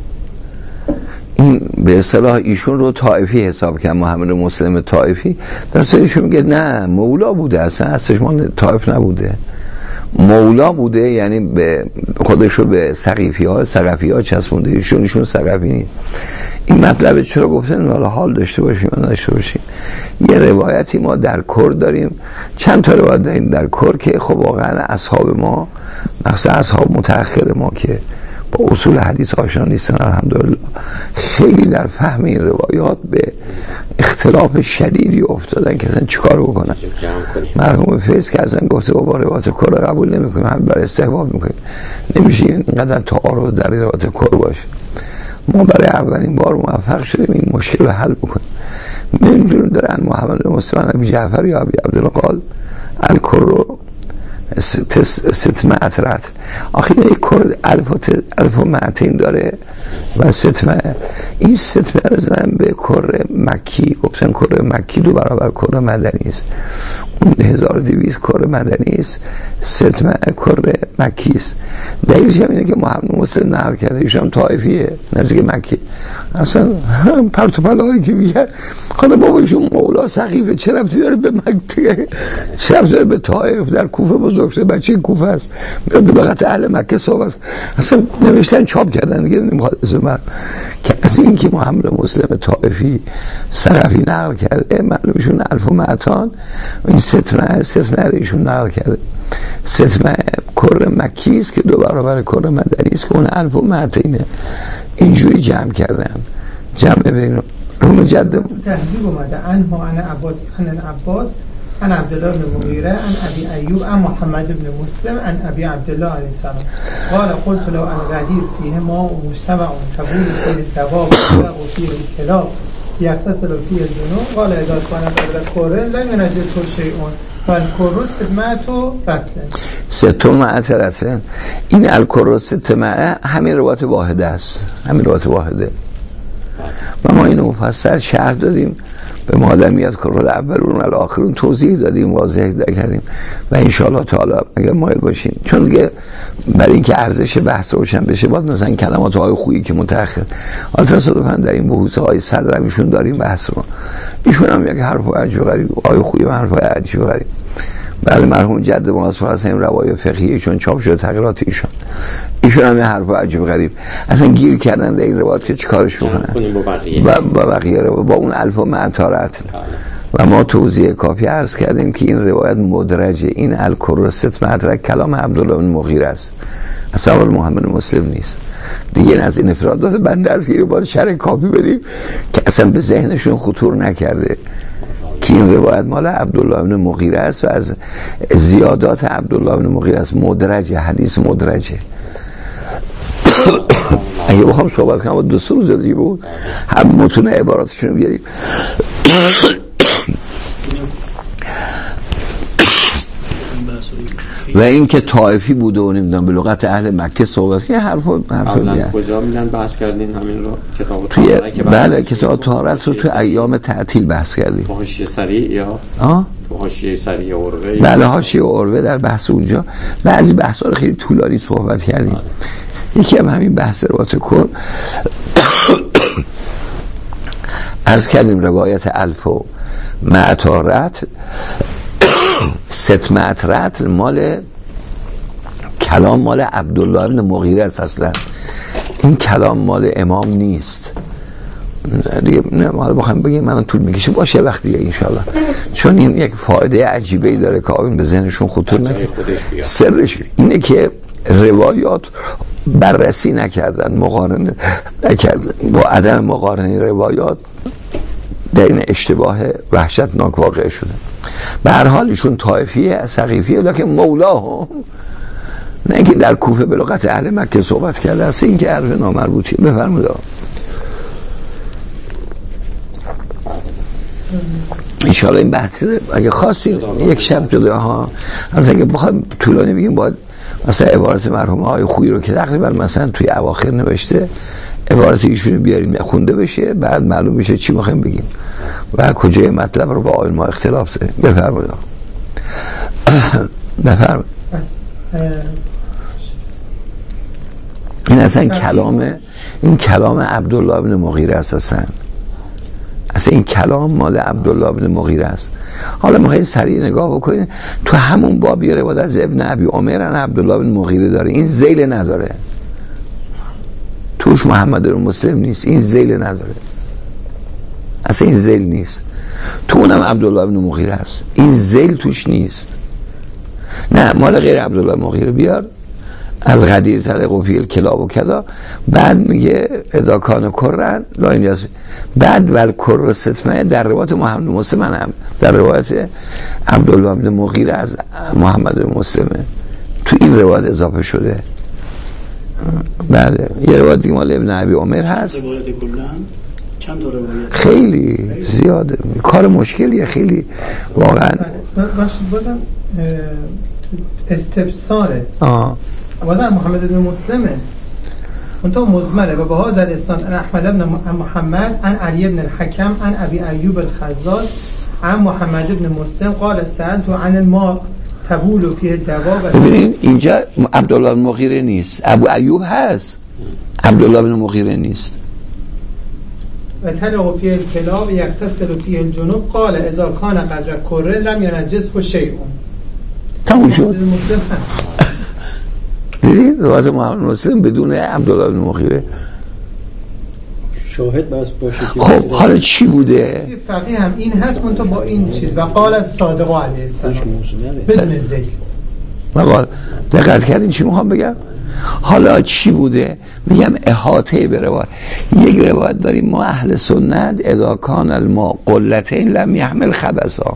S2: این به اصطلاح ایشون رو طائفی حساب کرد محمد مسلم طائفی. در اصل ایشون میگه نه مولا بوده، اصلا اصلش ما طائف نبوده مولا بوده، یعنی به خودش رو به ثقیفی ها ثقفی ها چسبونده. ایشون ایشون ثقفی نیست. این مطلب چرا گفتن حالا حال داشته باشیم یا نداشته باشیم. یه روایتی ما در کر داریم، چند تا روایت داریم در کر که خب واقعا اصحاب ما مخصوصا اصحاب متأخر ما که با اصول حدیث آشنا نیستن الحمدلله خیلی در فهم این روایات به اختلاف شدیدی افتادن که اصلا چیکار بکنن. مرحوم فیض که اصلا گفته با روایات کر قبول نمیکنیم، هم برای استحباب میکنیم، نمیشه اینقدر تعارض در روایات کر باشه. ما برای اولین بار موفق شدیم این مشکل رو حل بکنیم. اینجور دارن محمد مسلم ابی جعفر یا ابی عبدالله قال الکر ستمه اطرت آخی این کر الف و معتین داره و ستمه این ستمه رو زدن به کر مکی، گفتن کر مکی دو برابر کر مدنی است. اون هزار و دویست کر مدنی است، ستمه کر مکی است. دلیلش هم اینه که محمد مسلم نقل کرده ایشان طائفیه نزدیک مکی. اصلا پرت و پلایی که میگه خدا بابایشون مولا ثقیفه چه ربطی داره به مکه، چه ربطی داره به طائف، در کوفه بزرگ شده، بچه کوفه است، میاد به لغت اهل مکه صحبت. اصلا نوشتن چاپ کردن دیگه نمیخواد اسم که از این که محمد مسلم طائفی ثقفی نقل کرده معلومشون الف و معتان این ستمه ستمه ایشون نقل کرده. ستمه کر مکی است که دو برابر کر مدنی است که اون الف و معتینه. اینجوری جمع کردن، جمع بین روم جد
S4: تهذیب اومده عنه عن عباس عن عباس عن عبدالله بن مغیره عن ابی ایوب عن محمد بن مسلم عن ابی عبدالله علیه السلام قال قلت له الغدیر فیه ما و مجتمع تبول فیه الدواب و فیه الکلاب یغتسل فیه الجنوب قال اذا كان قبل کره لم ينجسه شیء والکر ستمعت و قتل
S2: ستمعت رسه. این الکر ستمعه همین روایت واحده است، همین روایت واحده و ما اینو مفصل شرح دادیم به مادمیات کرول اولون و الاخرون توضیح دادیم، واضح کردیم و انشاءالله تعالی اگر مایل باشیم چون دیگه برای اینکه ارزش بحث روشن بشه باید مثلا کلمات های خویی که متأخر حالا تصادفاً در این بحوث های صدر ایشون داریم بحث رو، ایشون هم یک حرف های عجیب غریب های خویی و حرف های عجیب غریب بله مرحوم جد ما از این روایات فقهی چون چاپ شده تغییرات ایشون ایشون هم حرف عجیب غریب اصلا گیر کردن در این روایات که چیکارش بکنن با با بقیه رو با اون الف و معتارت و ما توضیح کافی عرض کردیم که این روایت مدرجه، این الکرست مدرک کلام عبدالله بن مغیره است، اصلا محمد مسلم نیست دیگه. از این افرادات بنده از گیری باید شرح کافی بدیم که اصلا به ذهنشون خطور نکرده که این روایت مال عبدالله بن مغیره است و از زیادات عبدالله بن مغیره است، مدرجه، حدیث مدرجه. اگه بخوام صحبت کنم دو سه روز دیگه بود هم متون عباراتشون رو بیاریم. و این که طائفی بوده و نمیدونم به لغت اهل مکه صحبت یه حرف حرف دیگه.
S1: کجا میدن بحث کردین همین رو کتاب
S2: طهارت که بله کتاب طهارت رو تو ایام تعطیل بحث کردیم.
S1: حاشیه سریع یا
S2: آه
S1: حاشیه سریع عروه.
S2: بله حاشیه عروه در بحث اونجا بعضی بحث‌ها رو خیلی طولانی صحبت کردیم. یکی هم همین بحث روایت کل عرض کردیم روایت الف و معتارت ست معترت مال کلام مال عبدالله بن مغیره است، اصلا این کلام مال امام نیست. نه ما بخوام بگیم من طول میکشه باشه وقت دیگه انشالله، چون این یک فایده عجیبه ای داره که آقایون به ذهنشون خطور نکنه. سرش اینه که روایات بررسی نکردن، مقارنه نکردن، با عدم مقارنه روایات در این اشتباه وحشتناک واقع شده. به هر حال ایشون طائفیه سقیفیه لکن مولاه، نه اینکه در کوفه به لغت اهل مکه صحبت کرده است، این که حرف نامربوطیه. بفرمایید. انشاءالله این بحث اگه خواستیم یک شب جدا ها، البته اگه بخوایم طولانی بگیم باید مثلا عبارت مرحوم آقای خویی رو که تقریبا مثلا توی اواخر نوشته عبارت ایشون بیاریم خونده بشه، بعد معلوم بشه چی می‌خوایم بگیم و کجای مطلب رو با آقای ما اختلاف داریم. بفرمایید. بفرمایید. این اصلا کلام این کلام عبدالله بن مغیره است، اصلا اصلا این کلام مال عبدالله بن مغیره است. حالا میخواین سریع نگاه بکنید تو همون بابی روایت از ابن ابی عمر ان عبدالله بن مغیره داره، این ذیل نداره، توش محمد بن مسلم نیست، این ذیل نداره، اصلا این ذیل نیست. تو اونم عبدالله بن مغیره است، این ذیل توش نیست. نه مال غیر عبدالله بن مغیره بیار الغدیر تلقوا فی الکلاب و کذا، بعد میگه اذا کان کرن لا اینجا، بعد ول کر ستمه در روایت محمد مسلم هم در روایت عبدالله بن مغیره از محمد بن مسلمه تو این روایت اضافه شده. بله یه روایت دیگه مال ابن ابی عمر هست.
S3: چند تا روایت
S2: خیلی زیاده، کار مشکلیه خیلی واقعا.
S4: باشید بازم استفساره
S2: آه
S4: بازم محمد بن مسلمه اون تو مزمره و به هذا الاسناد ان احمد بن محمد ان علی بن الحکم ان ابی ایوب الخزاز ان محمد بن مسلم قال سألت عن الماء تبول فیه دواب.
S2: ببینین اینجا عبدالله بن مغیره نیست، ابو ایوب هست، عبدالله بن مغیره نیست.
S4: و تلقوا فیه الکلاب یغتسل فیه الجنوب قال اذا کان قدر کره لم ینجسه شیء.
S2: تموم شد. دیدین روایت محمد مسلم بدون عبدالله بن مغیره
S3: شاهد بس باشه.
S2: خب حالا چی بوده؟
S4: فقیه هم این هست منتها با این چیز و قال الصادق علیه السلام بدون ذیل.
S2: مقال دقت کردین چی میخوام بگم؟ حالا چی بوده؟ میگم احاطه به روایت. یک روایت داریم ما اهل سنت اذا کان الماء قلتین لم یحمل خبثا،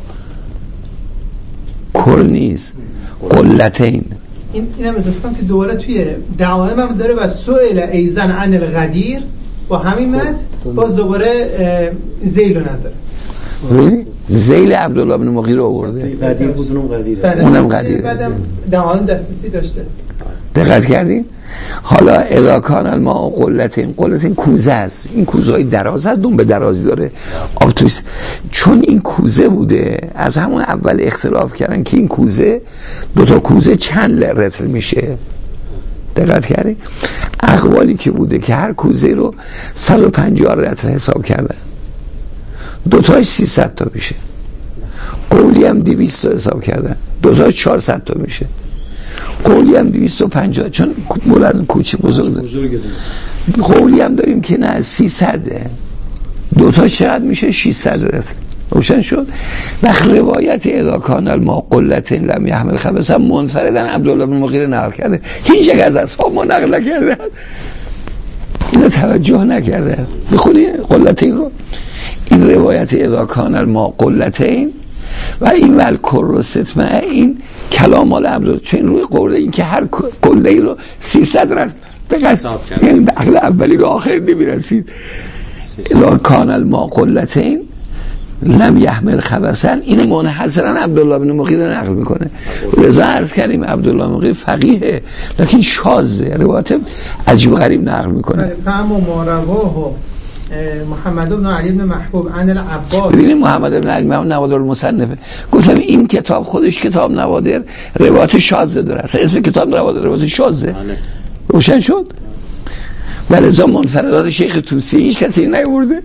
S2: کل نیست قلتین.
S4: این اینم اضافه کنم که دوباره توی دعایم هم داره و سئل ایزن عن الغدیر با همین متن باز دوباره ذیل نداره.
S2: ذیل عبدالله بن مغیره آورده،
S3: غدیر بود اونم غدیره،
S2: اونم غدیره،
S4: بعدم دعایم دسترسی داشته.
S2: دقت کردین؟ حالا اذا کان الماء قلتین، قلتین کوزه است، این کوزه های دراز هست، دون به درازی داره آب تویست. چون این کوزه بوده از همون اول اختلاف کردن که این کوزه دوتا کوزه چند رتل میشه. دقت کردین؟ اقوالی که بوده که هر کوزه رو صد و پنجاه رتل حساب کردن، دوتاش سیصد تا میشه، قولی هم دویست تا حساب کردن. دو تا چهارصد تا میشه. قولی هم دویست و پنجاه چون بلند کوچه بزرگ قولی هم داریم که نه سیصده. دو تا چقدر میشه؟ ششصد رسل. روشن شد. وقت روایت اذا کان الماء قلة لم يحمل خبثا منفردن عبدالله بن مغیره نقل کرده. هیچ یک از اصحاب ما نقل نکرده، اینو توجه نکرده. بخونی قلتین رو. این روایت اذا کان الماء قلتین و این والکر و ستمه، این کلام مال عبدالله، چون روی قوله این که هر قله ای رو سیصد رد دقیق، یعنی به عقل اولی رو آخر نمیرسید. اذا کان الماء قلتین لم یحمل خبثا، این منحصرا عبدالله بن مغیره نقل میکنه. لذا عرض کردیم عبدالله بن مغیره فقیه لکن شاذه، روایت عجیب غریب نقل میکنه.
S4: فهم و مرواه محمد بن علی بن محبوب عن العباس.
S2: ببینید محمد بن علی محبوب نوادر المصنفه، گفتم این کتاب خودش کتاب نوادر روایت شاذ داره، اصلا اسم کتاب نوادر روایت شاذه. روشن شد. ولذا منفردات شیخ طوسی هیچ کسی نیورده.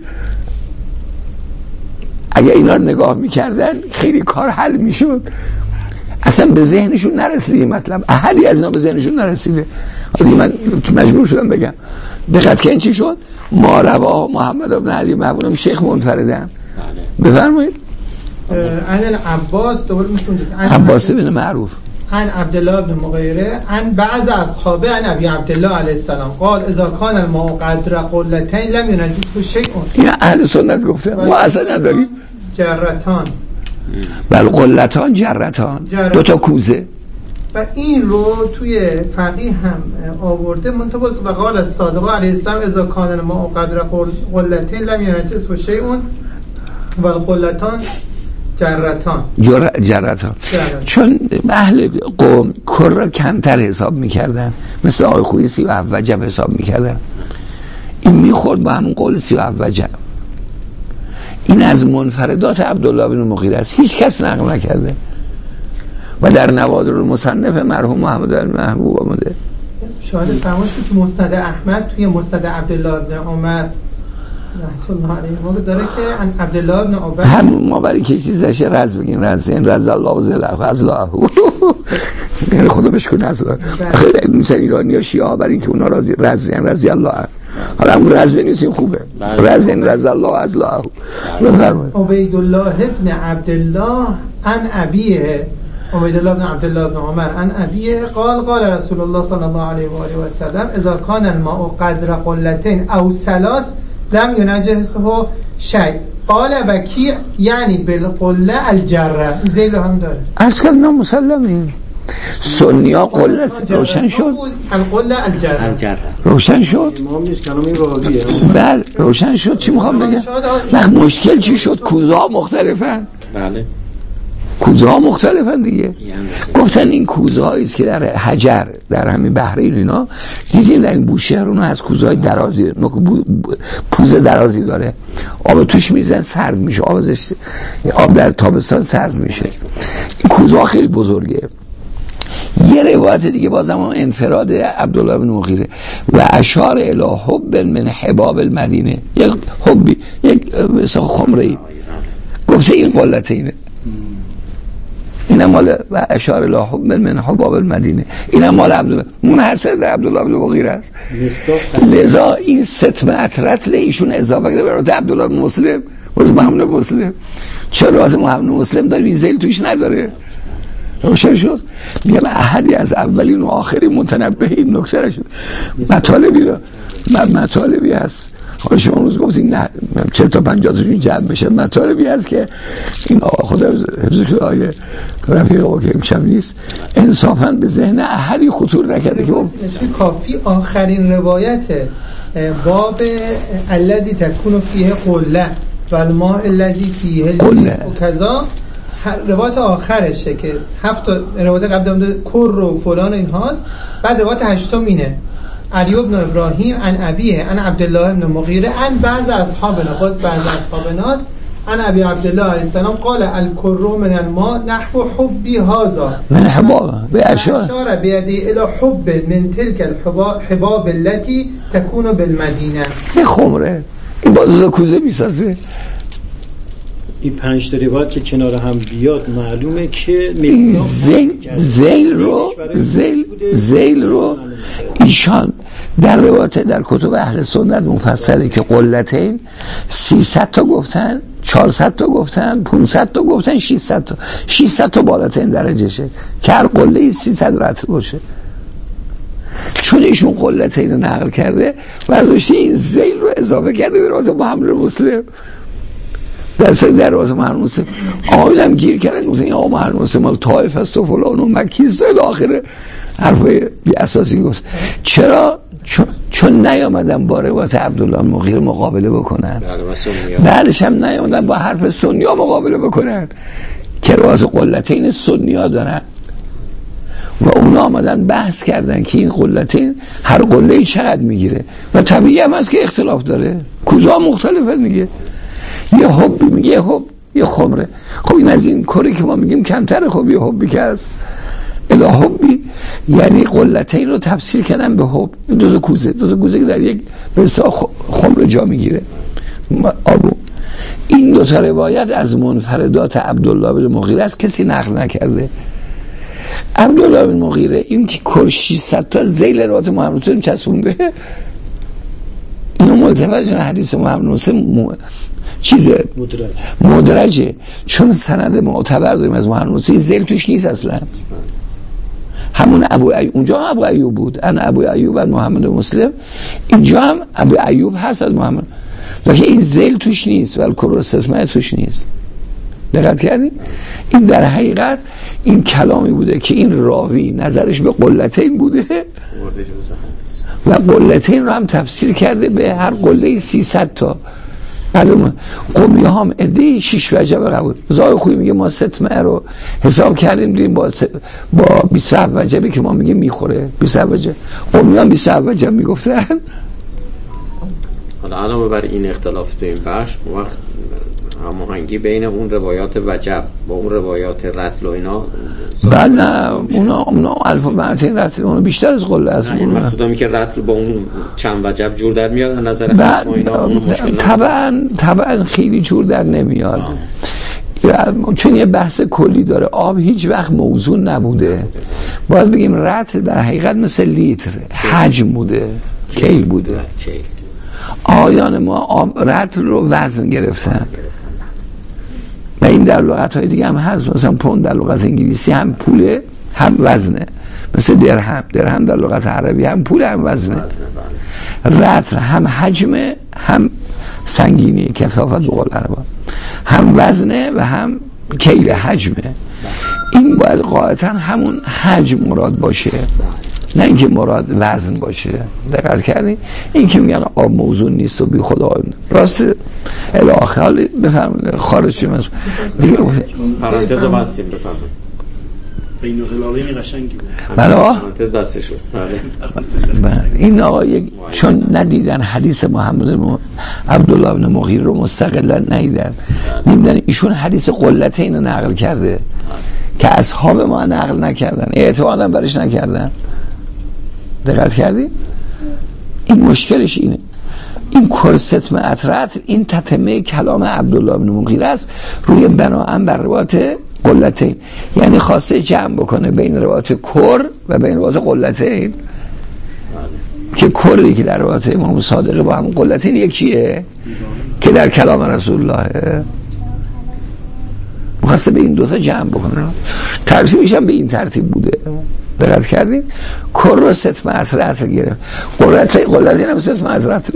S2: اگه اینا رو نگاه میکردن خیلی کار حل میشد. اصلا به ذهنشون نرسیده مطلب، احدی از اینا به ذهنشون نرسیده. حالا من مجبور شدم بگم. دقت که این چی شد؟ ما روا محمد بن علی محبوب شیخ منفردن. بفرمایید.
S4: عن العباس دوباره میسوندست.
S2: عباس بن معروف.
S4: عن عبدالله بن مغیره عن بعض اصحابه عن ابی عبدالله علیه السلام قال اذا کان الماء قدر قلتین لم ینجسه شیء.
S2: این اهل سنت گفته، ما اصلا نداریم.
S4: جرتان
S2: بل قلتان جرتان، دو تا کوزه.
S4: و این رو توی فقیه هم آورده منتبس و قال الصادق علیه السلام اذا کان الماء قدر قلتین لم ینجسه شیء و القلتان جرتان
S2: جر... جرتان جرتان. چون اهل قوم کر را کمتر حساب میکردن، مثل آقای خویی سی و وجب حساب میکردن. این میخورد با همون قول سی و وجب. این از منفردات عبدالله بن مغیره است، هیچ کس نقل نکرده. و در نوادر المصنف مرحوم محمد بن محبوب آمده.
S4: شاهد فرمایش تو مسند احمد توی مسند عبدالله بن عمر رحمت الله علیه ما داره که ان عبدالله بن عبد
S2: هم ما برای کسی زشه رز بگین رز این رز الله زله از الله یعنی خدا بشکن از الله. خیلی مثل ایرانی ها شیعه ها برای اینکه اونا راضی رز این رضی الله. حالا هم رز بنویسیم خوبه. رز این رز الله از الله. بفرمایید.
S4: عبیدالله ابن عبدالله عن ابیه عبیدالله بن عبدالله بن عمر عن ابیه قال قال رسول الله صلی الله علیه و آله و سلم اذا کان الماء قدر قلتين او ثلاث لم ينجسه شيء قال وكيع یعنی بالقله الجره. زیل هم داره.
S2: عرض کردم مسلمین سنی ها قله روشن شد.
S4: القله الجره
S2: روشن شد.
S3: امام نیست کلام این راویه.
S2: بله روشن شد. چی میخوام بگم؟ وقت مشکل چی شد؟ کوزه ها مختلفن.
S1: بله
S2: کوزه ها مختلفن دیگه. گفتن این کوزه هایی است که در حجر در همین بحرین اینا دیدین در این بوشهر اونو از کوزه های درازی پوزه درازی داره، آب توش میزن سرد میشه، آب زشت آب در تابستان سرد میشه. این کوزه ها خیلی بزرگه. یه روایت دیگه بازم انفراد عبدالله بن مغیره و اشار الی حب من حباب المدینه، یک حبی یک مثلا خمره گفته این قلت اینه، این مال و اشار الی حب من حباب المدینه، این مال عبدالله منحصر در عبدالله بن مغیره است. لذا این ستم اطرت ایشون اضافه کرده به روایت عبدالله بن مسلم و محمد بن مسلم. چرا روایت محمد بن مسلم داره این ذیل توش نداره؟ روشن شد. میگم احدی از اولین و آخرین متنبهین نکته شد. مطالبی را مطالبی هست، حالا شما روز گفتین نه چهل تا پنجاه تاشون جمع بشه، مطالبی هست که این خدا حفظ که آیه رفیق و که امشب نیست انصافاً به ذهن احدی خطور نکرده که
S4: کافی آخرین روایت باب الذی تکون فیه قله و الماء الذی فیه قله و کذا، روایت آخرشه که هفت روایت قبل دامده کر و فلان این هاست. بعد روایت هشتم اینه علی بن ابراهیم عن ابیه عن عبدالله بن مغیره عن بعض اصحابنا، باز بعض اصحابناست عن ابی عبدالله علیه السلام قال الکر من الماء نحو حبی هذا
S2: من حباب به اشاره
S4: اشاره بیدی الى حب من تلك الحباب التي تكون بالمدینه.
S2: یه خمره این بازو کوزه میسازه
S3: این پنج تا روایت که کنار هم بیاد معلومه که
S2: زیل زیل رو زیل زیل رو ایشان در روایت در کتب اهل سنت مفصله که قلتین سیصد تا گفتن، چهارصد تا گفتن، پانصد تا گفتن، ششصد تا ششصد تا بالاترین درجهشه که هر قله سیصد رطل باشه. چون ایشون قلتین رو نقل کرده برداشته این زیل رو اضافه کرده به روایت محمد مسلم. در سه در روایت محمد مسلم آقایدم گیر کردن گفتن این آقا محمد مسلم مال طائف است و فلان و مکی است و الاخره حرفای بی اساسی گفت. چرا؟ چون, چون نیامدن با روایت عبدالله مغیره مقابله بکنن، بعدش هم نیامدن با حرف سنی ها مقابله بکنن که روایت قلتین سنی ها دارن و اونا آمدن بحث کردن که این قلتین هر قله چقدر میگیره و طبیعی هم هست که اختلاف داره، کوزا مختلفه میگه، یه حبی میگه یه حب یه خمره. خب این از این کاری که ما میگیم کمتره. خب یه حبی که هست الا حبی یعنی قلتین رو تفسیر کردن به حب. دو تا کوزه دو تا کوزه که در یک به حساب خمر جا میگیره آبو. این دو تا روایت از منفردات عبدالله بن مغیره است، کسی نقل نکرده. عبدالله بن مغیره این که کل ششصد تا ذیل روایت محمد مسلم چسبونده، اینو ملتفت حدیث محمد مسلم چیزه مدرج. مدرجه چون سند معتبر داریم از محمد مسلم ذیل توش نیست اصلا. همون ابو ایوب اونجا هم ابو ایوب بود، ان ابو ایوب از محمد مسلم، اینجا هم ابو ایوب هست از محمد، لیکن این ذیل توش نیست و الکروستسمه توش نیست. دقت کردید؟ این در حقیقت این کلامی بوده که این راوی نظرش به قلتین بوده و قلتین رو هم تفسیر کرده به هر قله سیصد تا. قومی ها هم عده شش وجب قبول. زای خوی میگه ما ستمه رو حساب کردیم دیدیم با س... با بیست و هفت وجبی که ما میگه میخوره. بیست و هفت وجب قومی ها بیست و هفت وجب میگفتن.
S1: حالا علاوه بر این اختلاف تو این بخش وقت هماهنگی بین اون روایات وجب با اون روایات رتل و اینا
S2: بله نه اونا اونا الفا بعدین رتل اونا بیشتر از قله است.
S1: این مقصودم که رتل با اون چند وجب جور در میاد از نظر ما اینا اون مشکل
S2: طبعا طبعا خیلی جور در نمیاد آه. چون یه بحث کلی داره. آب هیچ وقت موزون نبوده، باید بگیم رتل در حقیقت مثل لیتر حجم بوده، کیل بوده. آیان ما آب رتل رو وزن گرفتن و این در لغت های دیگه هم هست، مثلا پوند در لغت انگلیسی هم پوله هم وزنه، مثل درهم درهم در لغت عربی هم پول هم وزنه. رتل هم حجمه هم سنگینی کثافت به قول عربا، هم وزنه و هم کیل حجمه. این باید قاعدتا همون حجم مراد باشه نه اینکه مراد وزن باشه. دقت کردی؟ این که میگن آب موزون نیست و بی خدا راست الاخر حالی بفرمایید خارج شیم از دیگه
S1: پرانتز رو بستیم بفرمایید
S3: این خلاقی قشنگی بود.
S2: بله
S1: پرانتز بسته شد.
S2: بله این آقا یک چون ندیدن حدیث محمد عبدالله بن مغیره رو مستقلا ندیدن، نمیدن ایشون حدیث قلتین رو نقل کرده که اصحاب ما نقل نکردن، اعتمادا برش نکردن. دقت کردی؟ این مشکلش اینه. این کرست معطرت این تتمه کلام عبدالله بن مغیره است روی بناء بر روایت قلتین، یعنی خواسته جمع بکنه بین روایت کر و بین روایت قلتین که کری که در روایت امام صادق با هم قلتین یکیه که در کلام رسول الله خواسته به این دوتا جمع بکنه. ترتیبش هم به این ترتیب بوده. دقت کردین؟ کر رو ست معطرت گرفت، قلت قلتین هم ست معطرت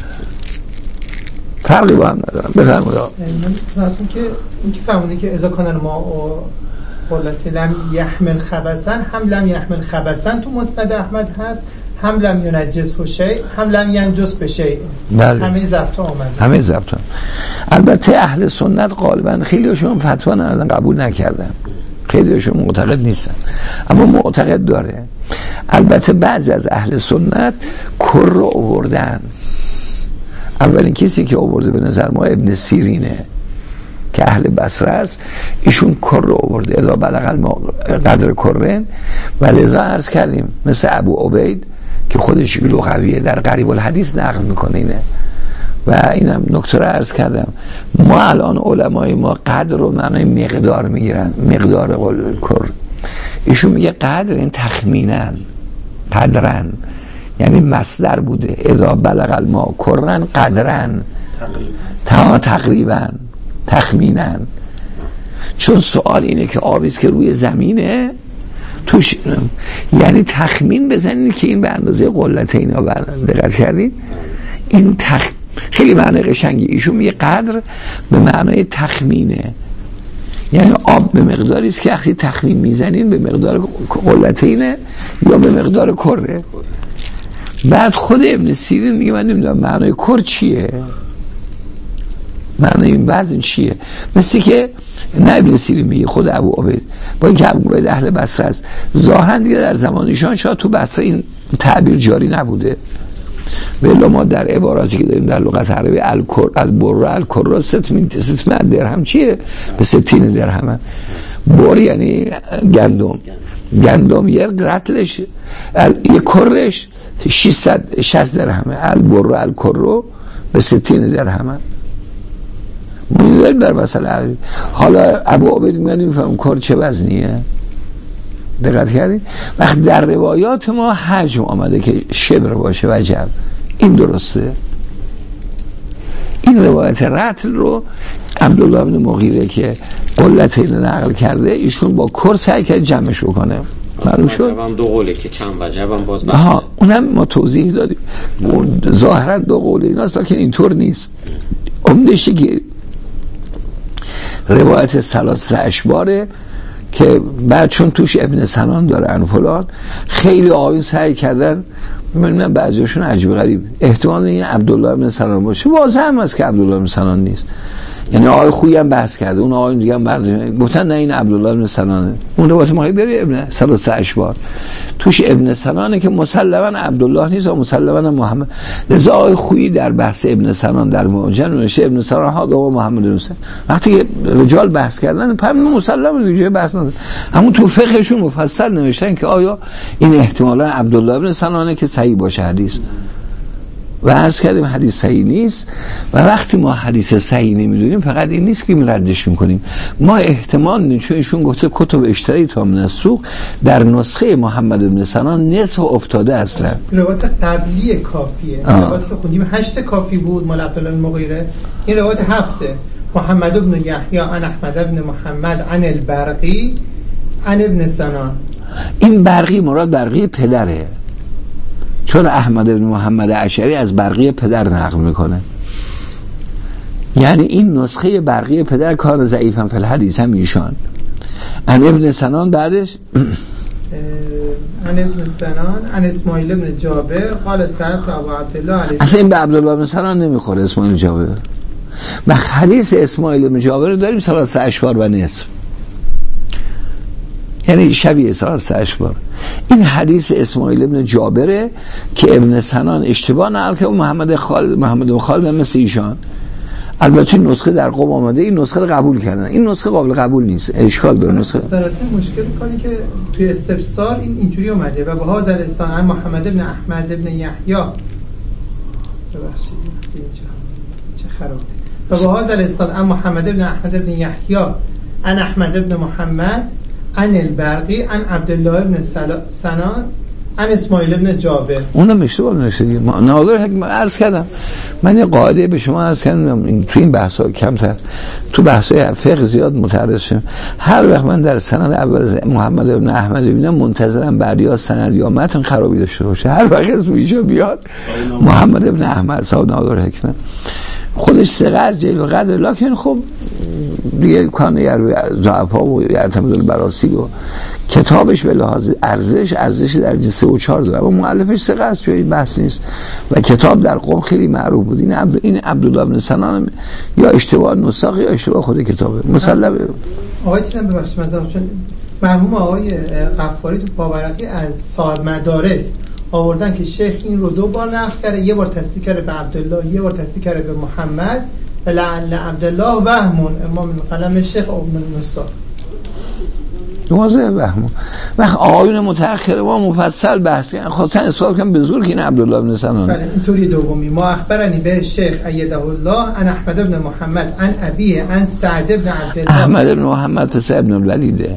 S2: فرقی با هم ندارم. بفرمایید.
S4: مثلا که این که فهمونی که اذا کان ما قلت لم یحمل خبثن، هم لم یحمل خبثن تو مسند احمد هست، هم لم ینجس شیء، هم لم ینجس بشیء.
S2: بله.
S4: همه ضبط آمده.
S2: همه ضبط. البته اهل سنت غالبا خیلیشون فتوا ندادن، قبول نکردن. خیلیشون معتقد نیستن اما معتقد داره. البته بعضی از اهل سنت کر رو آوردن. اولین کسی که آورده به نظر ما ابن سیرینه که اهل بصره است، ایشون کر رو آورده اذا بلغ قدر کرن و لذا عرض کردیم مثل ابو عبید که خودش لغویه در غریب الحدیث نقل میکنه اینه و اینم نکته رو عرض کردم، ما الان علمای ما قدر رو معنای مقدار میگیرن، مقدار قول کر. ایشون میگه قدر این تخمینن، قدرن یعنی مصدر بوده، اذا بلغ الماء کرن قدرن، تقریبا تقریبا تخمینن. چون سوال اینه که آبیست که روی زمینه توش، یعنی تخمین بزنید که این به اندازه قلت اینا برن. دقت کردید؟ این تخ... خیلی معنی قشنگی. ایشون میگه قدر به معنای تخمینه، یعنی آب به مقداری است که وقتی تخمین میزنین به مقدار قلتینه یا به مقدار کره. بعد خود ابن سیرین میگه من نمیدونم معنای کر چیه، معنای این وزن چیه. مثل که نه ابن سیرین میگه، خود ابو عبید، با اینکه ابو عبید اهل بصره است، ظاهرا دیگه در زمان ایشان شاید تو بصره این تعبیر جاری نبوده. بله ما در عباراتی که داریم در لغت عربی الکر البر الکر ست من ست من درهم چیه؟ به ستین درهم. بر یعنی گندم، گندم یه رطلش یه کرش ششصد شصت درهمه. البر الکر به ستین درهم. میدونیم در مثل عربی. حالا ابو عبید میگه نمیفهم کر چه وزنیه. دقت کردید؟ وقت در روایات ما حجم آمده که شبر باشه وجب، این درسته. این روایت رطل رو عبدالله بن مغیره که قلت این نقل کرده، ایشون با کر سعی کرد جمعش بکنه. معلوم شد؟
S1: وجبم دو قوله که چند وجبم باز بحثه.
S2: ها اونم ما توضیح دادیم. ظاهرا دو قوله ایناست لیکن اینطور نیست. عمدشه که روایت ثلاثه اشباره که بعد چون توش ابن سنان دارن فلان، خیلی آیون سعی کردن. من بعضیشون عجیب غریب احتمال این عبدالله ابن سنان باشه، واضح هم هست که عبدالله ابن سنان نیست. یعنی آقای خویی هم بحث کرده، اون آقای دیگه هم برداشتن گفتن نه این عبدالله ابن سنانه. اون روایت ما بری ابن ثلاثه اشبار توش ابن سنانه که مسلما عبدالله نیست و مسلما محمد. لذا آقای خویی در بحث ابن سنان در معجم نوشته ابن سنان ها و محمد بن سنان. وقتی که رجال بحث کردن پم مسلما دیگه بحث نداره، اما تو فقهشون مفصل نوشتن که آیا این احتمالا عبدالله ابن سنانه که صحیح باشه حدیث. و عرض کردیم حدیث صحیح نیست. و وقتی ما حدیث صحیح نمیدونیم فقط این نیست که ردش میکنیم، ما احتمال نیم، چون ایشون گفته کتب اشتری تا من السوق در نسخه محمد بن سنان نصف افتاده اصلا.
S4: روایت قبلی کافیه، روایتی که خوندیم هشت کافی بود مال عبدالله بن مغیره، این روایت هفته. محمد بن یحیی عن احمد بن محمد عن البرقی عن ابن سنان.
S2: این برقی مراد برقی پدره، چون احمد بن محمد اشعری از برقی پدر نقل میکنه. یعنی این نسخه برقی پدر کار ضعیفا فی الحدیث هم ایشان. ان ابن سنان بعدش
S4: ان ابن سنان ان اسماعیل بن جابر قال سألت ابو عبدالله علیه.
S2: اصلا این به عبدالله بن سنان نمیخوره اسماعیل جابر. ما حدیث اسماعیل بن جابر داریم ثلاثه اشبار و نصف، یعنی شبیه ثلاثه اشبار. این حدیث اسماعیل ابن جابره که ابن سنان اشتباه نقل که محمد خالد محمد بن خالد مثل ایشان. البته این نسخه در قم آمده، این نسخه رو قبول کردن، این نسخه قابل قبول نیست، اشکال داره نسخه.
S4: سرات مشکل کنی که توی استفسار این اینجوری اومده و به هذا الاسناد محمد ابن احمد ابن یحیی ببخشید چه خرابه. و به هذا الاسناد محمد ابن احمد ابن یحیی عن احمد ابن محمد عن البرقی عن عبدالله ابن سنان عن اسماعیل ابن جابر.
S2: اونم اشتباه نشه دیگه. ما ناظر عرض کردم، من یه قاعده به شما عرض کردم این تو این بحثا کمتر، تو بحثای فقه زیاد متعرض شدم. هر وقت من در سند اول محمد ابن احمد ببینم منتظرم بعدیا سند یا متن خرابی داشته باشه. هر وقت اسم ایشا بیاد محمد ابن احمد صاحب نادر حکمت خودش ثقه جلیل القدر، لکن خب دیگه کانه یروی ضعفا و اعتماد البراسی و کتابش به لحاظ ارزش ارزش درجه سه و چهار داره، اما مؤلفش ثقه است، چون این بحث نیست. و کتاب در قم خیلی معروف بود. این عبد این عبدالله بن سنان یا اشتباه نساخ یا اشتباه خود کتابه مسلم.
S4: آقای چیزم ببخشید مثلا چون مرحوم آقای غفاری تو پاورقی از صاحب مدارک آوردن که شیخ این رو دو بار نقل کرده، یه بار تصحیح کرده به عبدالله، یه بار تصحیح کرده به محمد. لعل عبدالله وهمون امام قلم شیخ ابن نصار.
S2: واضحه وهم. وقت آقایون متأخر ما مفصل بحث کردن، خواستن اثبات کنن به زور که این عبدالله بن سنان.
S4: بله اینطوری. دومی ما اخبرنی به شیخ ایده الله ان احمد بن محمد ان ابیه ان سعد بن عبدالله.
S2: احمد بن محمد پسر ابن الولیده.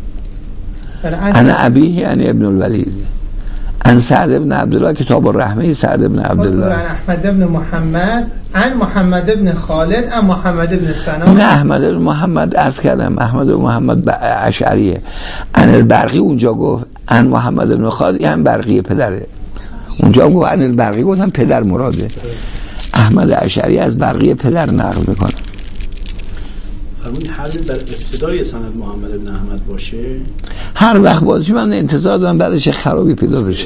S2: ان ابیه یعنی ابن الولید. ان سعد بن عبدالله کتاب الرحمه سعد بن عبدالله.
S4: ان احمد بن محمد ان محمد بن خالد ان محمد بن سنان.
S2: این احمد بن محمد عرض کردم احمد بن محمد اشعریه. ان البرقی اونجا گفت ان محمد بن خالد یعنی برقی پدره. اونجا گفت ان البرقی گفتم پدر مراده. احمد اشعری از برقی پدر نقل میکنه.
S3: فرمودید هر در ابتدای سند محمد بن احمد باشه،
S2: هر وقت باشه. من انتظار دارم بعدش خرابی پیدا بشه.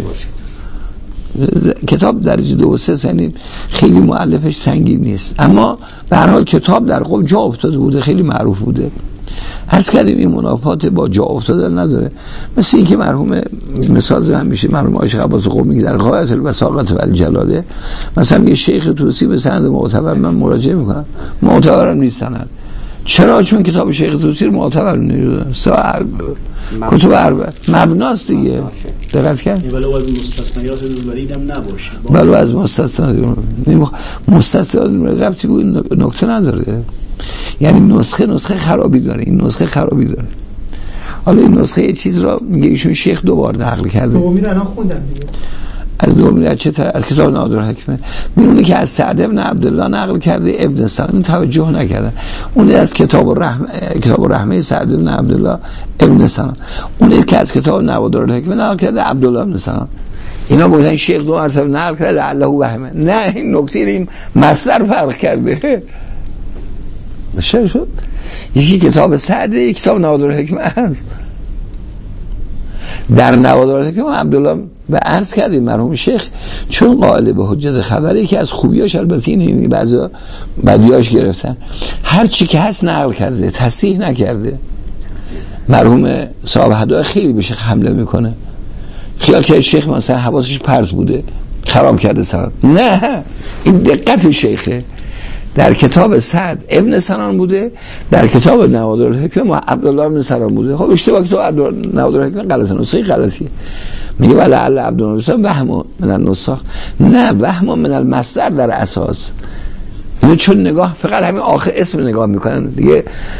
S2: کتاب درجه دو و سه سنی خیلی مؤلفش سنگین نیست، اما به هر حال کتاب در قم جا افتاده بوده، خیلی معروف بوده. حس کردیم این منافات با جا افتادن نداره. مثل این که مرحوم مثال زن میشه مرحوم عاشق عباس قمی در غایت الوساقت و الجلاله مثلا یه شیخ توسی به سند معتبر من مراجعه میکنم، معتبرم نیست سند. چرا؟ چون کتاب شیخ توسی معتبر نیست، کتب اربع مبناست دیگه. دقت کرد؟
S3: ولی از مستثنیات الولید هم نباشه.
S2: ولی از مستثنیات مستثنیات ربطی به نکته نداره. یعنی نسخه نسخه خرابی داره، این نسخه خرابی داره. حالا این نسخه یه چیز را میگه ایشون شیخ دوبار نقل کرده.
S4: دومی رو الان خوندم دیگه.
S2: از دومی از چه از کتاب نادر حکمه میونه که از سعد ابن عبدالله نقل کرده ابن سلام توجه نکردن. اون از کتاب الرحمه کتاب الرحمه سعد ابن عبدالله ابن سلام، اون که از کتاب نادر حکمه نقل کرده عبدالله ابن سلام. اینا گفتن شیخ دو مرتبه نقل کرده لعله وهمه. نه، این نکته این مصدر فرق کرده. چه شد؟ یکی کتاب سعده، یکی کتاب نوادر حکمه است. در نوادر حکمه عبدالله به عرض کردیم مرحوم شیخ چون قائل به حجت خبری که از خوبیاش البته این بعضا بدیاش گرفتن، هر چی که هست نقل کرده، تصحیح نکرده. مرحوم صاحب هدایای خیلی به شیخ حمله میکنه، خیال که شیخ مثلا حواسش پرت بوده خراب کرده سند. نه، این دقت شیخه. در کتاب سعد ابن سنان بوده، در کتاب نوادر الحکمه عبدالله ابن سنان بوده. خب اشتباه کتاب نوادر الحکمه غلطه، نسخه غلطیه. میگه ولی علی عبدالله ابن سنان وهم من النسخ، نه وهم من المصدر در اساس. اینو چون نگاه فقط همین آخر اسم نگاه میکنن دیگه.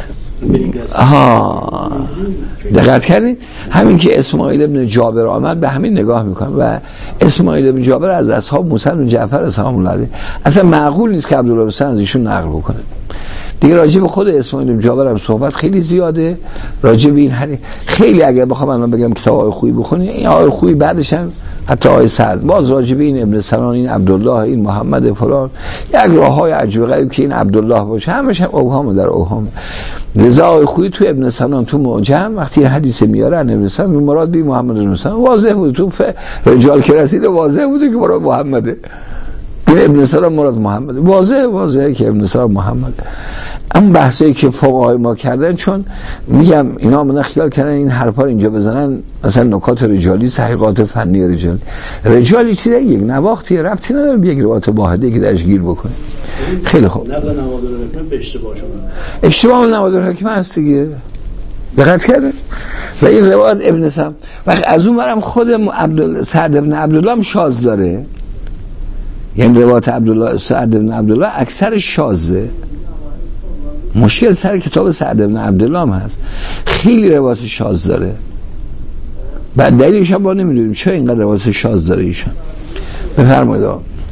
S2: آها دقت کردین؟ همین که اسماعیل ابن جابر آمد به همین نگاه میکنه و اسماعیل ابن جابر از اصحاب موسی بن جعفر سلام الله علیه، اصلا معقول نیست که عبدالله بن سعد از ایشون نقل بکنه. دیگه راجع به خود اسماعیل ابن جابر هم صحبت خیلی زیاده، راجع به این حدیث خیلی. اگر بخوام من بگم کتابای خوبی بخونی، این آیه خوبی بعدش هم حتی آیه سعد باز راجع به این ابن سنان، این عبدالله، این محمد فلان، یک راههای عجیب غریب که این عبدالله باشه، همش هم اوهام در اوهام. لذا آیه خوبی تو ابن سنان تو معجم وقتی حدیث میاره ان ابن سنان مراد بی محمد بن سنان واضح بود، تو رجال که رسید واضح بوده که مراد محمده. ابن سلام مراد محمد واضح واضحه که ابن سلام محمد. اما بحثایی که فقهای ما کردن، چون میگم اینا من خیال کردن این حرفا اینجا بزنن مثلا نکات رجالی، تحقیقات فنی رجالی رجالی چیزه یک نواختی ربطی نداره به یک روایت واحده که درش گیر بکنه. خیلی خوب.
S3: نقل نوادر حکمه به اشتباه شده.
S2: اشتباه نوادر حکمه هست دیگه. دقت کرده؟ و این روایت ابن سلام وقت از اون برم خود عبدالله سعد بن عبدالله هم شاذ داره. یعنی روایت عبدالله سعد بن عبدالله اکثر شاذه. مشکل سر کتاب سعد بن عبدالله هم هست، خیلی روایت شاذ داره. بعد دلیلش هم ما نمیدونیم چرا اینقدر روایت شاذ داره ایشون. بفرمایید.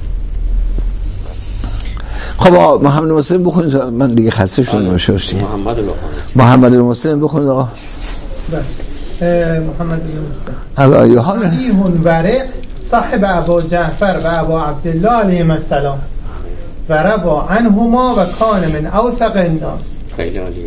S2: خب محمد مسلم بخونید، من دیگه خسته شدم. نوشاشتی
S1: محمد
S2: محمد مسلم بخونید آقا.
S4: محمد مسلم
S2: الایه ها
S4: صحیح ورع صاحب ابو جعفر و ابو عبدالله علیهم السلام و روا عنهما و کان من اوثق الناس.
S1: خیلی عالیه.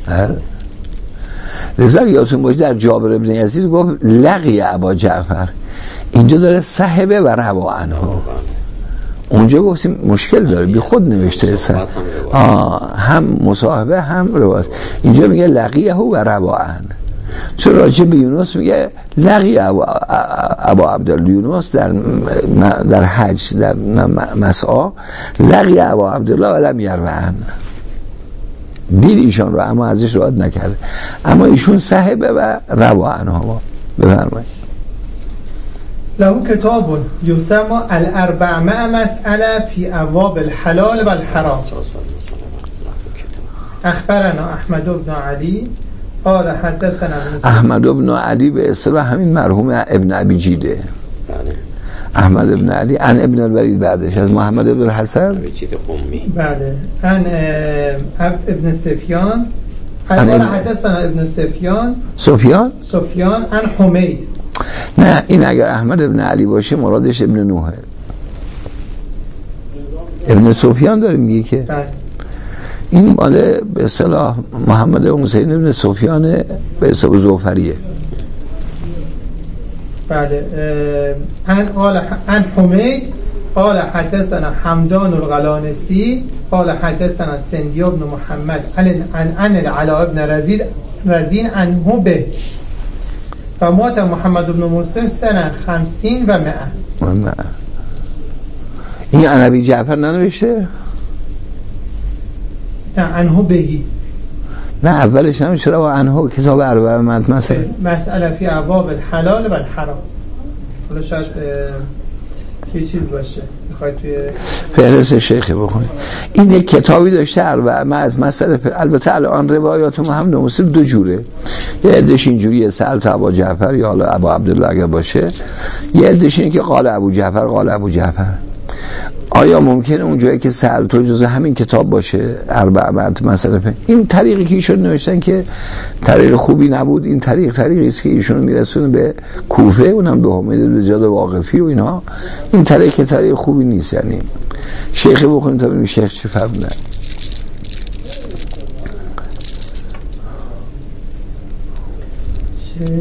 S2: لذا یادتون باشه در جابر ابن یزید گفت لقی ابا جعفر، اینجا داره صحبه و روا عنهما. اونجا گفتیم مشکل داره، بی خود نوشته صحبه آه هم مصاحبه هم روایت. اینجا میگه لقیه و روا عنه. چون راجع به یونس میگه لقی ابا, ابا عبدالله یونس در در حج در مسعی لقی ابا عبدالله ولم یروه عنه. دید ایشان رو اما ازش رعایت نکرده، اما ایشون صحبه و روا عنها. بفرمایید.
S4: له کتاب یسمى الاربعمائة مسئله فی ابواب الحلال و الحرام. اخبرنا احمد بن علی قال حدثنا
S2: احمد بن علی به اصطلاح همین مرحوم ابن ابی جیده. احمد بن علی عن ابن الولید بعدش از محمد بن الحسن.
S4: بله عن ابن سفیان قال حدثنا ابن سفیان
S2: سفیان
S4: سفیان عن حمید.
S2: نه این اگر احمد ابن علی باشه مرادش ابن نوحه. ابن سفیان داریم میگه که
S4: بله.
S2: این مال به اصطلاح محمد بن حسین ابن سفیان به اصطلاح زوفریه.
S4: بله عن قال عن حمید قال حدثنا حمدان الغلانسی قال حدثنا سندی بن محمد عن عن العلاء بن رزین رزین عنه به و مات محمد بن مسلم سنه خمسین و مئه.
S2: این ابی جعفر ننوشته؟
S4: نه عنه بهی.
S2: نه اولش نمیشه. چرا با عنه کتاب اربعه مسئله
S4: مسئله فی ابواب الحلال و الحرام. حالا شاید یه چیز باشه میخواید توی
S2: فهرست شیخ بخونید. این یک کتابی داشته اربعه مسئله. البته الان روایات محمد مسلم دو جوره، یه عدهش اینجوریه سألت ابا جعفر یا حالا ابا عبدالله اگر باشه، یه عدهش اینه که قال ابو جعفر قال ابو جعفر. آیا ممکنه اون جایی که سألت جزء همین کتاب باشه اربعه مسئله؟ این طریقی که ایشون نوشتن که طریق خوبی نبود. این طریق طریقی است که ایشون میرسونه به کوفه، اونم به حمید بن زیاد واقفی و اینا. این طریق که طریق خوبی نیست. یعنی شیخ بخونید تا ببینید شیخ چه فرمودن.
S4: شیخ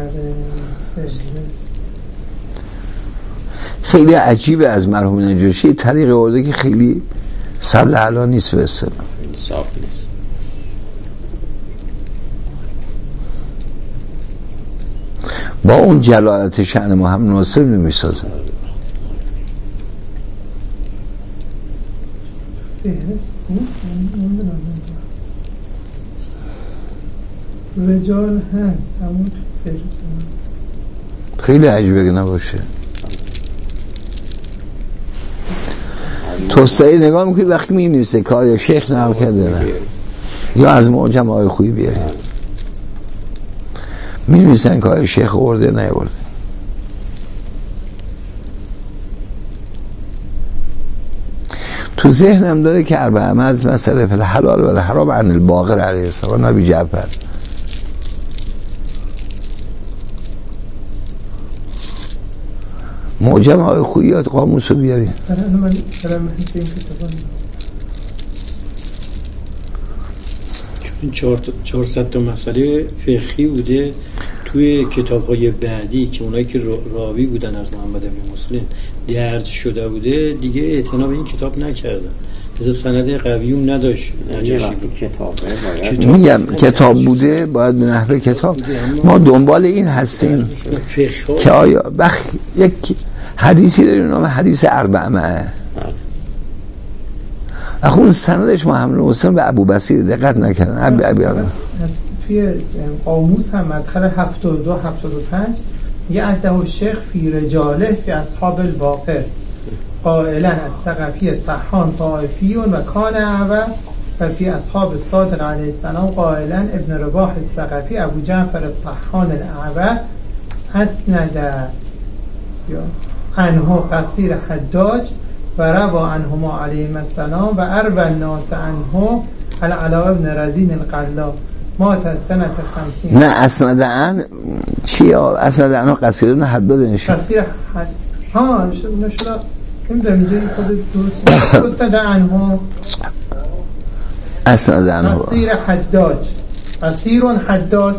S2: خیلی عجیبه از مرحوم نجاشی طریق آورده که خیلی صد علا نیست به اصطلاح.
S1: صاف نیست.
S2: با اون جلالت شأن محمد ناصر نمیسازه.
S4: فهرست نیست. رجال هست اما فهرست
S2: خیلی عجیبه که نباشه. توسعه نگاه میکنی وقتی می‌نویسه که آیا شیخ نقل کرده نه یا از معجم آیه خوبی بیاری، می‌نویسن که آیا شیخ آورده نه آورده. تو ذهنم داره که اربعه مسئله فی الحلال و الحرام عن الباقر علیه السلام ابی جعفر. معجم آیه خوییات قاموس رو بیاری.
S3: این چهارصد تا مسئله فقهی بوده توی کتاب‌های بعدی که اونایی که راوی بودن از محمد بن مسلم درج شده بوده دیگه اعتنا به این کتاب نکردن. لذا سند قویوم نداشت.
S1: نجاشی کتابه
S2: میگم کتاب بوده باید به نحوه کتاب. ما دنبال این هستیم که آیا بخ یک حدیثی داریم نام حدیث اربعه اخو اون سندش محمد مسلم به ابو بصیر دقت نکردن. ابی ابی ابی
S4: توی قاموس هم مدخل هفتاد و دو هفتاد و پنج یه عده شیخ فی رجاله فی اصحاب الباقر قائلا از ثقفی طحان طائفی و کان اعور و فی اصحاب الصادق علیه السلام قائلا ابن رباح الثقفی ابو جعفر الطحان الاعور اسند عنه قصیر حداج و روا عنهما علیهم السلام و ارو الناس عنه العلاء بن رزین القلا مات سنت خمسین.
S2: نه اسند عن چی؟ اسند عنه قصیر ابن حداد نشه
S4: قصیر حد ها نشده این در اینجا خود درست اسند عنه
S2: اسند عنه
S4: قصیر حداج قصیر حداج.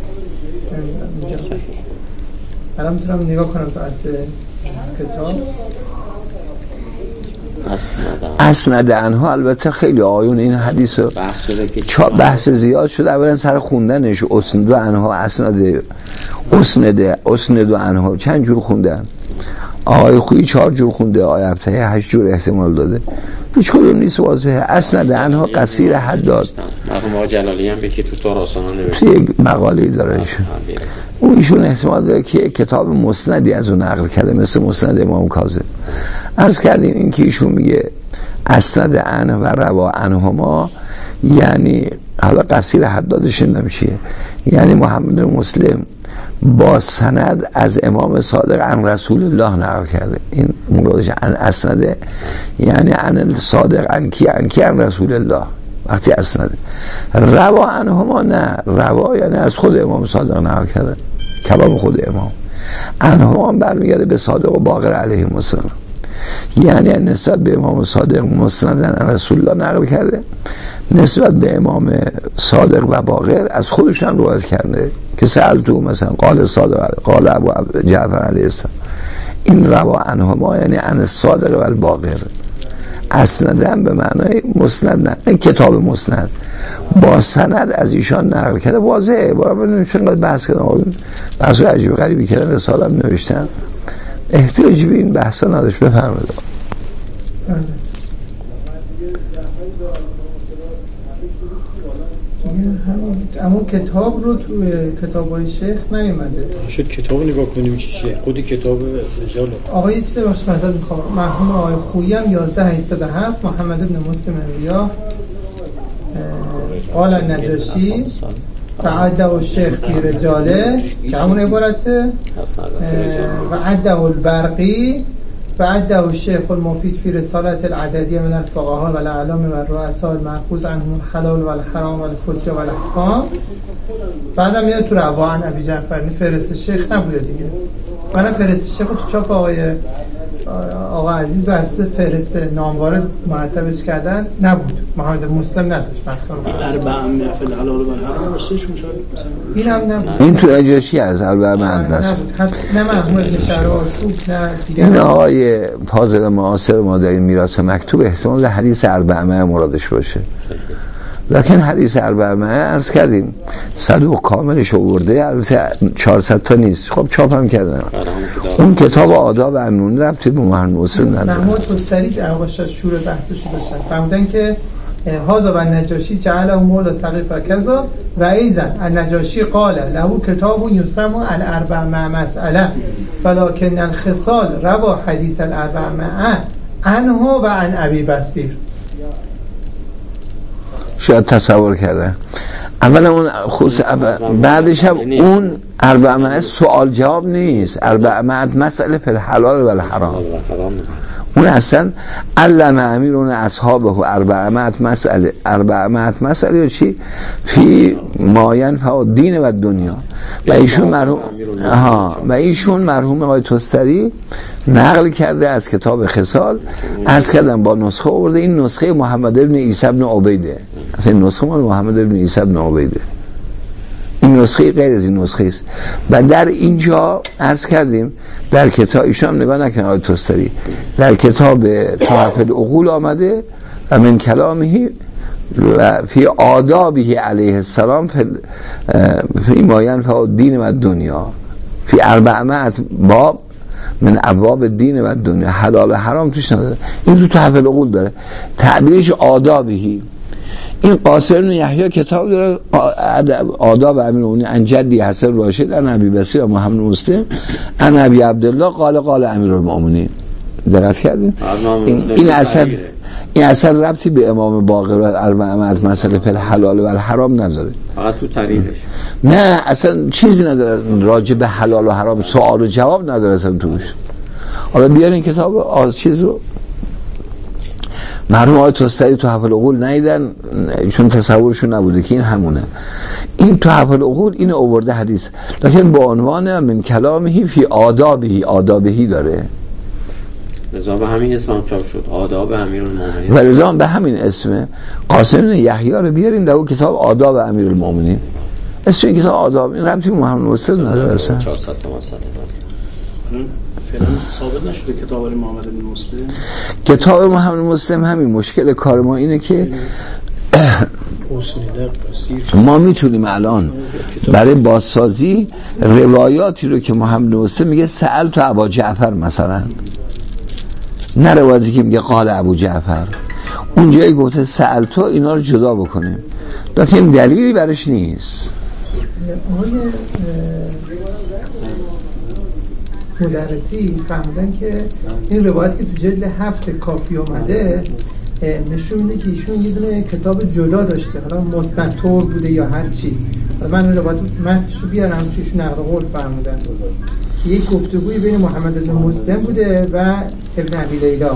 S4: الان میتونم نگاه کنم تو اصل کتاب
S2: اسند عنها. البته خیلی آیون این حدیث رو
S1: بحث شده که
S2: چا بحث زیاد شده. اولا سر خوندنش اسند عنها اسند اسند اسند عنها چند جور خوندن. آقای خویی چهار جور خونده، آقای ابطحی هشت جور احتمال داده، هیچ کدوم نیست واضحه. اسند عنها قصیر حداد.
S1: مرحوم آقا جلالی هم یکی تو تاراسانا نوشته
S2: یک مقاله داره ایشون. اون ایشون احتمال داره که کتاب مسندی از اون نقل کرده، مثل مسند امام کاظم. عرض کردیم این که ایشون میگه اسند عنه و روا عنهما، یعنی حالا قصیر حدادش نمیشه، یعنی محمد مسلم با سند از امام صادق عن رسول الله نقل کرده. این مرادش عن اسنده، یعنی عن صادق عن کی عن کی عن رسول الله. وقتی اسنده روا عنهما، نه روا یعنی از خود امام صادق نقل کرده، کلام خود امام. عنهما برمیگرده به صادق و باقر علیه السلام، یعنی نسبت به امام صادق مسندن عن رسول الله نقل کرده، نسبت به امام صادق و باقر از خودشون هم روایت کرده که سألتو مثلا قال صادق قال ابو جعفر علیه السلام. این روا عنهما یعنی عن الصادق و الباقر. اسندن به معنای مسند، نه کتاب مسند با سند از ایشان نقل کرده. واضحه، برای ببینیم چقدر بحث کردن، بحث عجیب غریبی کردن، رساله هم نوشتن، احتیاجی به این بحثا نداشت. بفرمایید.
S4: اما کتاب رو تو کتاب‌های شیخ نیومده.
S3: شد کتاب نگاه کنیم چیه؟ خود کتاب رجال.
S4: آقا یه چیزی بخش مزد میخوام. مرحوم آقای خویی هم یازده هشتصد و هفت محمد ابن مسلم ریا قال النجاشی فعده الشیخ فی رجاله که همون عبارته، و عده البرقی فعده الشیخ المفید فی رسالت العددیه من الفقهاء و الاعلام و الرؤساء المأخوذ عنهم الحلال و الحرام و الفتیا و الاحکام. بعدم میاد تو روان ابی جعفر. فهرست شیخ نبوده دیگه. من فهرست شیخ تو چاپ آقای آقا عزیز بحث فهرست ناموارد مرتبش کردن نبود، محمد مسلم نداشت.
S3: اربعه فی الحلال و الحرام راستش میشه
S4: این هم نبود.
S2: این تو اجاشی از اربعه مدرسه
S4: نه مرحوم ابن شراشوب نه دیگه.
S2: این آقای فاضل معاصر ما در این میراث مکتوب احتمال حدیث اربعه مرادش باشه، لکن حدیث اربعه عرض کردیم صدوق کاملش آورده، البته چهارصد تا نیست، خب چاپ هم کردن. اون کتاب آداب امنون رفتی به محمد مسلم نداره.
S4: محمود توستری در آغاش شور بحثش داشتن، فهمدن که هازا و النجاشی جعله مولا سقیف و کذا و ایزن النجاشی قال له کتاب یسمو الاربع مع مسئله ولکن الخصال روا حدیث الاربع مع عنه و عن ابی بصیر.
S2: شاید تصور کردن اولا اون خصوص بعدش هم اون اربعه سوال جواب نیست، اربعه مسئله فی الحلال و الحرام. اون اصلا علم امیرون اصحابه اربعه مسئله، اربعه مسئله چی؟ فی ما ینفع دین و دنیا. و ایشون مرحوم ها و ایشون مرحوم آقای توستری نقل کرده از کتاب خصال، عرض کردم با نسخه آورده. این نسخه محمد ابن عیسی ابن عبیده، اصلا این نسخه مال محمد ابن عیسی ابن عبیده، این نسخه غیر از این نسخه است. و در اینجا عرض کردیم در کتاب ایشون هم نگاه نکنه آقای توستری، در کتاب تحف العقول آمده و من کلامه و فی آدابه علیه السلام فی ما ینفع دین و دنیا فی اربعمائة باب من ابواب دین و دنیا، حلال و حرام توش نداره. این تو تحف العقول داره، تعبیرش آدابهی. این قاسم بن یحیی کتاب داره آداب امیرالمومنین عن جدی حسن راشد عن ابی بصیر و محمد مسلم عن ابی عبدالله قال قال امیرالمومنین. دقت کردین؟ این, این اثر این اثر ربطی به امام باقر و اربعه مسئله فی الحلال و الحرام نداره،
S1: فقط تو تعریفش.
S2: نه اصلا چیزی نداره راجع به حلال و حرام، سوال و جواب نداره اصلا توش. حالا بیارین کتاب آز چیز رو مرحوم آقای توستری تو حفل العقول نیدن، چون تصورشون نبوده که این همونه. این تو حفل العقول این آورده حدیث، لیکن با عنوان من کلامهی فی آدابهی، آدابهی داره.
S1: لذا به همین اسم چاپ شد، آداب امیرالمومنین.
S2: و لذا به همین اسم قاسم بن یحیی رو بیاریم در اون کتاب آداب امیرالمومنین. اسم این کتاب آداب، این ربطی محمد مسلم نداره اصلا.
S1: چهارصد تا مسئله
S3: فعلا ثابت نشده کتاب محمد بن مسلم.
S2: کتاب محمد مسلم همین مشکل کار ما اینه که ما میتونیم الان برای بازسازی روایاتی رو که محمد مسلم میگه سأل تو ابا جعفر مثلا، نه روایاتی که میگه قال ابو جعفر، اونجایی گفته سأل تو، اینا رو جدا بکنیم، لیکن دلیلی برش نیست.
S4: آقای مدرسی فهمیدن که این روایت که تو جلد هفت کافی اومده نشون میده که ایشون یه دونه کتاب جدا داشته، حالا مستطور بوده یا هر چی، حالا من روایت متنش رو بیارم چون ایشون نقل قول فرمودن. یک گفتگوی بین محمد بن مسلم بوده و ابن ابی لیلا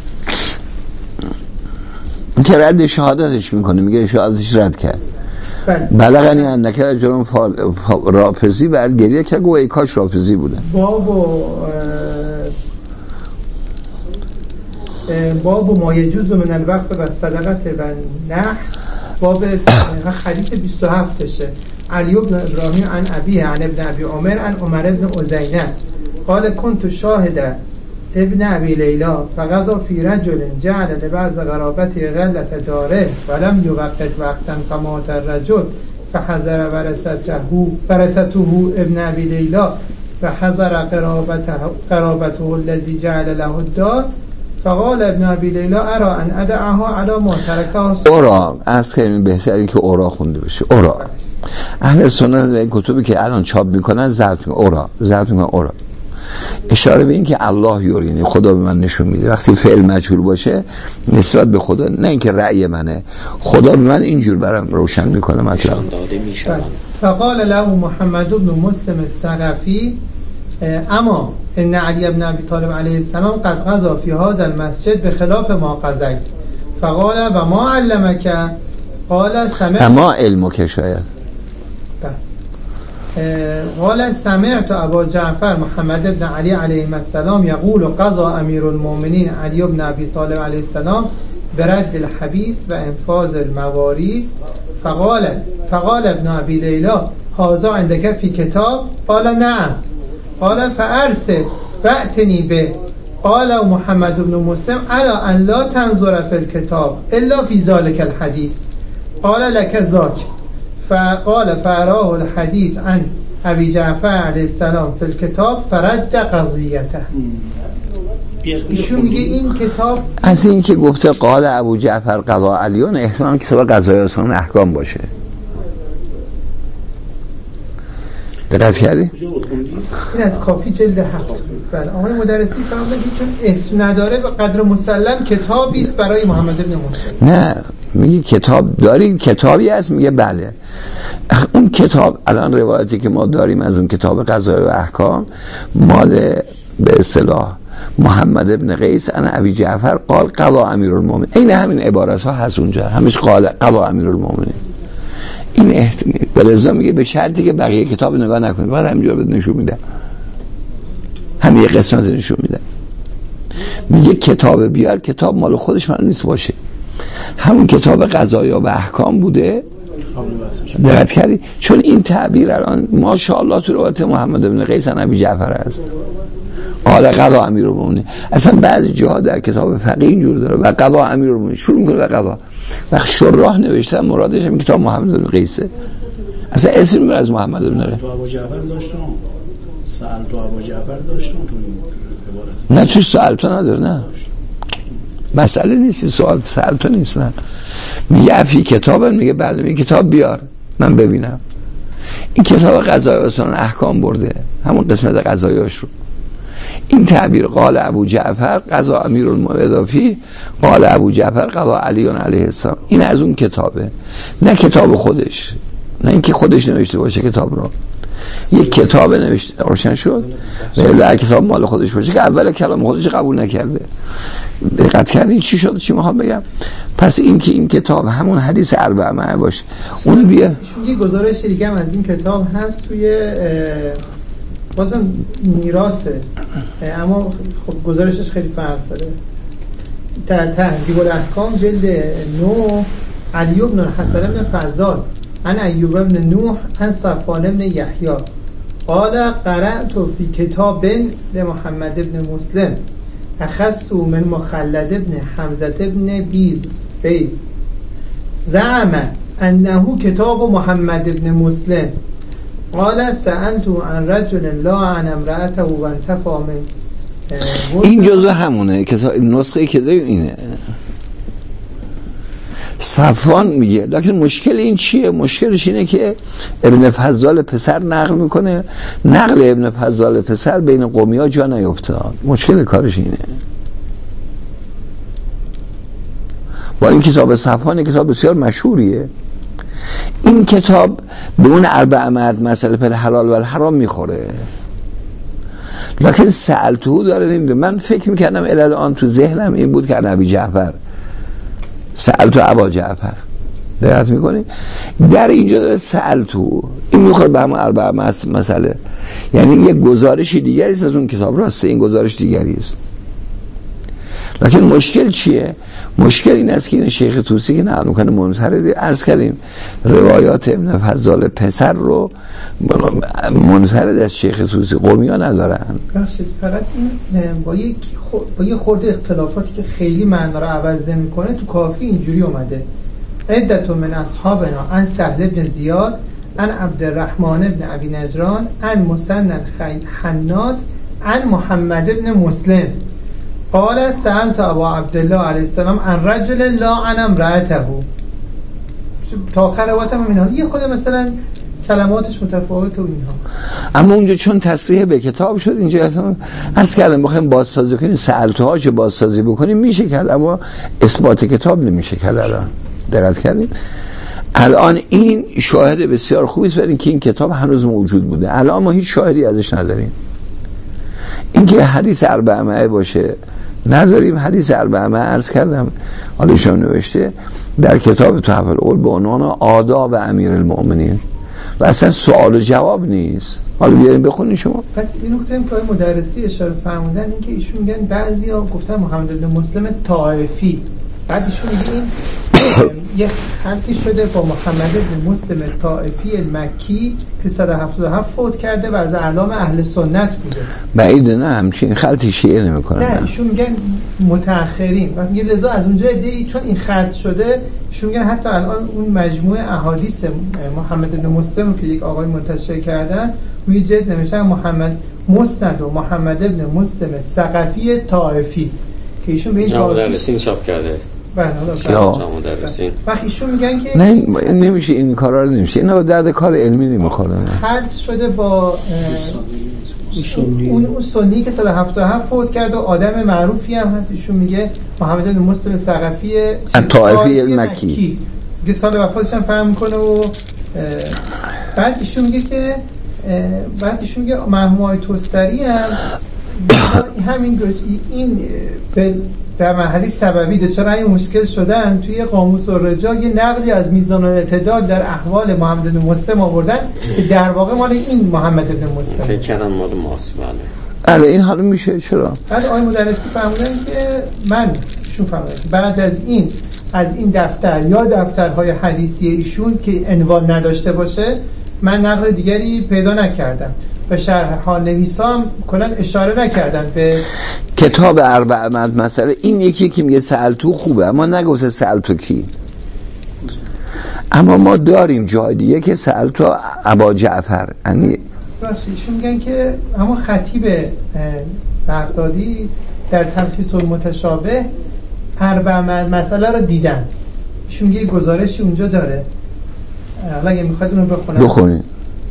S2: که رد شهادتش میکنه، میگه شهادتش رد کرد. بلغنی انک رجل رافضی، بعد گریه که گویا کاش رافضی بوده.
S4: باب و باب ما یجوز من الوقت و صدقت و نه، باب حدیث بیست و هفت شه. علی بن ابراهیم عن ابیه عن ابن ابی عمر عن عمر بن عزینه قال كنت شاهد ابن ابي لیلا فغزا فی رجل جعل لبعض قرابته غلة داره ولم یوقت وقتا فمات الرجل فحضر ورثته ورثته ابن ابي لیلا فحضر قرابته قرابته الذي جعل له الدار فقال ابن ابي لیلا ارى ان ادعها على ما تركه.
S2: اورا از خیلی بهتره که اورا خونده بشه. اورا اهل سنت در این کتبی که الان چاپ میکنن ضبط میکنن اورا ضبط میکنن اورا، اشاره به این که الله یورینی، خدا به من نشون میده. وقتی فعل مجهول باشه نسبت به خدا، نه اینکه رأی منه، خدا به من اینجور برام روشن میکنه مطلب.
S4: فقال له محمد بن مسلم الثقفی اما ان علی بن ابی طالب علیه السلام قد غزا فی هذا المسجد بخلاف ما غزیت فقال و ما علمک قال سمعت
S2: اما علمک شاید
S4: قال سمعت ابا جعفر محمد بن علی علیه السلام یقول قضا امیر المؤمنین علی بن ابی طالب علیه السلام برد الحبیس و انفاذ المواریث فقال فقال ابن ابی لیلا هذا عندك فی کتاب قال نعم قال فارسل فأتنی به قال محمد بن مسلم الا ان لا تنظر فی الكتاب الا فی ذلك الحديث قال لك ذاك فقال فراه الحديث عن ابي جعفر علیه السلام فی الكتاب فرد قضیته. ایشون میگه این کتاب
S2: از این که گفته قال ابو جعفر قضا علیون، احتمال کتاب قضای رسول احکام باشه. دقت کردی؟
S4: این از کافی جلد هفت. بله آقای مدرسی فهمیدن که چون اسم نداره به قدر مسلم کتابی است برای محمد بن مسلم.
S2: نه میگه کتاب دارین، کتابی هست، میگه بله. اون کتاب الان روایتی که ما داریم از اون کتاب قضای و احکام مال به اصطلاح محمد ابن قیس عن ابی جعفر قال قضا امیرالمومنین، این همین عبارت ها هست اونجا، همیشه قال قضا امیرالمومنین. این احتمال بلزا میگه به شرطی که بقیه کتاب نگاه نکنید، بعد همینجا بهت نشون میده، همین قسمت نشون میده. میگه کتاب بیار، کتاب مال خودش من نیست باشه، همون کتاب قضایا و احکام بوده. دقت کردی؟ چون این تعبیر الان ماشاءالله تو روایت محمد بن قیس عن ابی جعفر است قال قضا امیرالمومنین. اصلا بعضی جاها در کتاب فقیه اینجور داره و قضا امیرالمومنین شروع میکنه به قضا، وقت شراح نوشتن مرادش هم کتاب محمد بن قیسه، اصلا اسم میبره از محمد بن قیس.
S3: تو ابو جعفر داشتم سأل تو ابو جعفر داشتم تو عبارت
S2: نه تو سأل تو نداره، نه مسئله نیست سوال سأل تو نیست، نه میگه افی کتاب، میگه بله، میگه کتاب بیار من ببینم. این کتاب قضای رسول احکام برده، همون قسمت قضایاش رو. این تعبیر قال ابو جعفر قضا امیرالمؤمنین قال ابو جعفر قضا علی علیه السلام، این از اون کتابه، نه کتاب خودش، نه اینکه خودش نوشته باشه کتاب رو. یک کتاب نوشته روشن شد ولی کتاب مال خودش باشه که اول کلام خودش قبول نکرده. دقت کردین چی شد؟ چی میخوام بگم؟ پس این که این کتاب همون حدیث اربعه معه باشه، اون بیا
S4: یه گزارش دیگه هم از این کتاب هست توی بازم میراثه، اما خب گزارشش خیلی فرق داره. در تهذیب الاحکام جلد نو علی بن الحسن بن فضال عن ایوب بن نوح عن صفوان بن یحیی قال قرأت فی کتاب لمحمد بن مسلم اخذت من مخلد بن حمزه بن بیز بیز زعم انه کتاب محمد ابن مسلم قال سألت عن رجل لا عن امرأته و انتفى من.
S2: این جزء همونه کتاب نسخه که داریم اینه. صفوان میگه لکن مشکل این چیه؟ مشکلش اینه که ابن فضال پسر نقل میکنه، نقل ابن فضال پسر بین قومی ها جا نیفتاد. مشکل کارش اینه. با این کتاب صفوان کتاب بسیار مشهوریه، این کتاب به اون اربع مسئله پر حلال و حرام میخوره، لکن سألتو داره نمیده. من فکر میکردم الان تو ذهنم این بود که نبی جعفر سألتو ابا جعفر دقت میکنی در اینجا داره سألتو، این میخواد به همون اربع مسئله، یعنی یک گزارشی دیگری است از اون کتاب. راسته این گزارش دیگری است، لکن مشکل چیه؟ مشکل این است که این شیخ طوسی که نقل میکنه منفرد، عرض کردیم روایات ابن فضال پسر رو منفرد از شیخ طوسی قومی ها ندارن.
S4: بخشید فقط این با یک با یه خورده اختلافاتی که خیلی معنا رو عوض نمیکنه تو کافی اینجوری اومده عدت من اصحابنا عن سهل بن زیاد عن عبدالرحمن بن ابی نجران عن مسنن حناد عن محمد بن مسلم قال سألت ابا عبدالله علیه السلام عن رجل لا عن امرأته. تا آخر روایت هم اینها یه خود مثلا کلماتش متفاوت و اینها،
S2: اما اونجا چون تصریح به کتاب شد اینجا عرض کردم بخوایم بازسازی کنیم سألتوها چه بازسازی بکنیم میشه کرد، اما اثبات کتاب نمیشه کرد. الان دقت کردیم الان این شاهد بسیار خوبی است برای اینکه این کتاب هنوز موجود بوده. الان ما هیچ شاهدی ازش نداریم. اینکه حدیث اربعه باشه نداریم. حدیث اربعه عرض کردم حالا شما نوشته در کتاب تحفه الاول به عنوان آداب امیر المؤمنین و اصلا سوال و جواب نیست. حالا بیاریم بخونید شما.
S4: بعد این نکته هم که آقای مدرسی اشاره فرمودن این که ایشون میگن بعضیا گفتن محمد بن مسلم طائفی، بعد ایشون میگن یه خلطی شده با محمد بن مسلم طائفی المکی که صد و هفتاد و هفت فوت کرده و از اعلام اهل سنت بوده.
S2: بعید نه همچین خلطی شیعه نمی‌کنن.
S4: نه ایشون میگن متأخرین و میگه لذا از اونجا ایده چون این خلط شده ایشون میگن حتی الان اون مجموعه احادیث محمد بن مسلم که یک آقای منتشر کردن روی جلد نوشتن محمد مسند و محمد بن مسلم ثقفی طائفی که ایشون به این
S1: طائفی چاپ کرده.
S4: بله حالا
S1: مدرسین
S4: وقتی ایشون میگن که
S2: نه نمیشه این کارا رو نمیشه، اینا به درد کار علمی نمیخوره.
S4: خلط شده با اون اون سنی که صد و هفتاد و هفت فوت کرده و آدم معروفی هم هست، ایشون میگه محمد بن مسلم ثقفی
S2: طائفی المکی
S4: که سال وفاتش هم فهم میکنه و بعد ایشون میگه که بعد ایشون میگه مرحوم توستری هم همین این به در مرحله سببی دچار این مشکل شدن توی قاموس الرجال یه نقلی از میزان الاعتدال در احوال محمد بن مسلم آوردن که در واقع مال این محمد بن مسلم
S1: فکر کردن مال ماست. بله
S2: بله این حالا میشه. چرا
S4: بعد آقای مدرسی فرمودن که من ایشون فرمودن بعد از این از این دفتر یا دفترهای حدیثی ایشون که عنوان نداشته باشه من نقل دیگری پیدا نکردم و شرح ها نویسام کلا اشاره نکردن به
S2: کتاب اربع مسئله. این یکی که میگه سألتو خوبه اما نگفته سألتو کی. اما ما داریم جای دیگه که سألتو ابا جعفر، یعنی
S4: ایشون میگن که اما خطیب بغدادی در تلخیص المتشابه اربع مسئله رو دیدن. ایشون میگه گزارشی اونجا داره، حالا اگه میخواید اونو بخونم
S2: بخونید.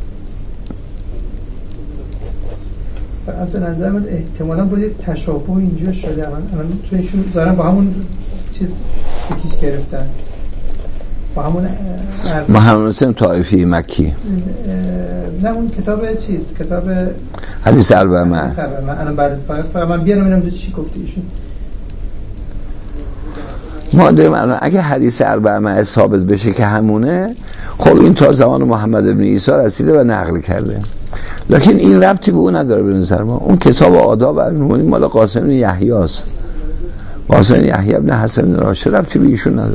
S4: فقط به نظر من احتمالاً باید تشابه اینجا شده الان چون ایشون ظاهرا با همون چیز یکیش گرفتن با همون
S2: محمد حسین طائفی مکی.
S4: نه اون کتاب چیز کتاب
S2: حدیث اربعه.
S4: من الان بعد فقط فقط من بیارم اینم چی گفته ایشون.
S2: ما داریم الان اگه حدیث اربعه ثابت بشه که همونه، خب این تا زمان محمد ابن عیسی رسیده و نقل کرده، لکن این ربطی به اون نداره. به نظر ما اون کتاب آداب المؤمنین مال قاسم بن یحیی است. قاسم بن یحیی ابن حسن بن راشد ربطی به ایشون نداره.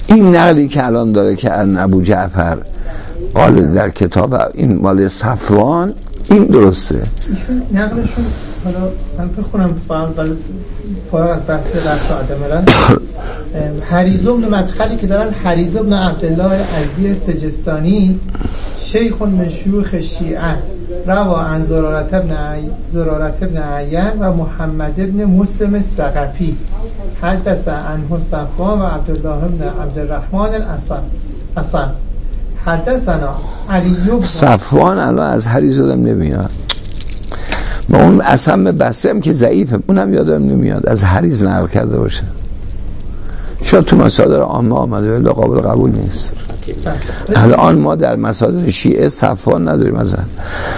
S2: این نقلی که الان داره که ان ابو جعفر قال در کتاب این مال صفوان، این درسته.
S4: ایشون نقلشون حالا من بخونم فعال فارغ از بحث رفت آدم حریز ابن مدخلی که دارن حریز ابن عبدالله ازدی سجستانی شیخ من شیوخ شیعه روا عن زرارت ابن عی... زرارت ابن عیان و محمد ابن مسلم الثقفی حدث عنه صفوان و عبدالله ابن عبدالرحمن الاسد اصل حدثنا علی ابن
S2: صفوان الان از حریز آدم نمیاد، با اون اسم بسم که ضعیفه اونم یادم نمیاد از حریز نقل کرده باشه. شاید تو مصادر عامه آمده ولی قابل قبول نیست. الان ما در مصادر شیعه صفوان نداریم از هم.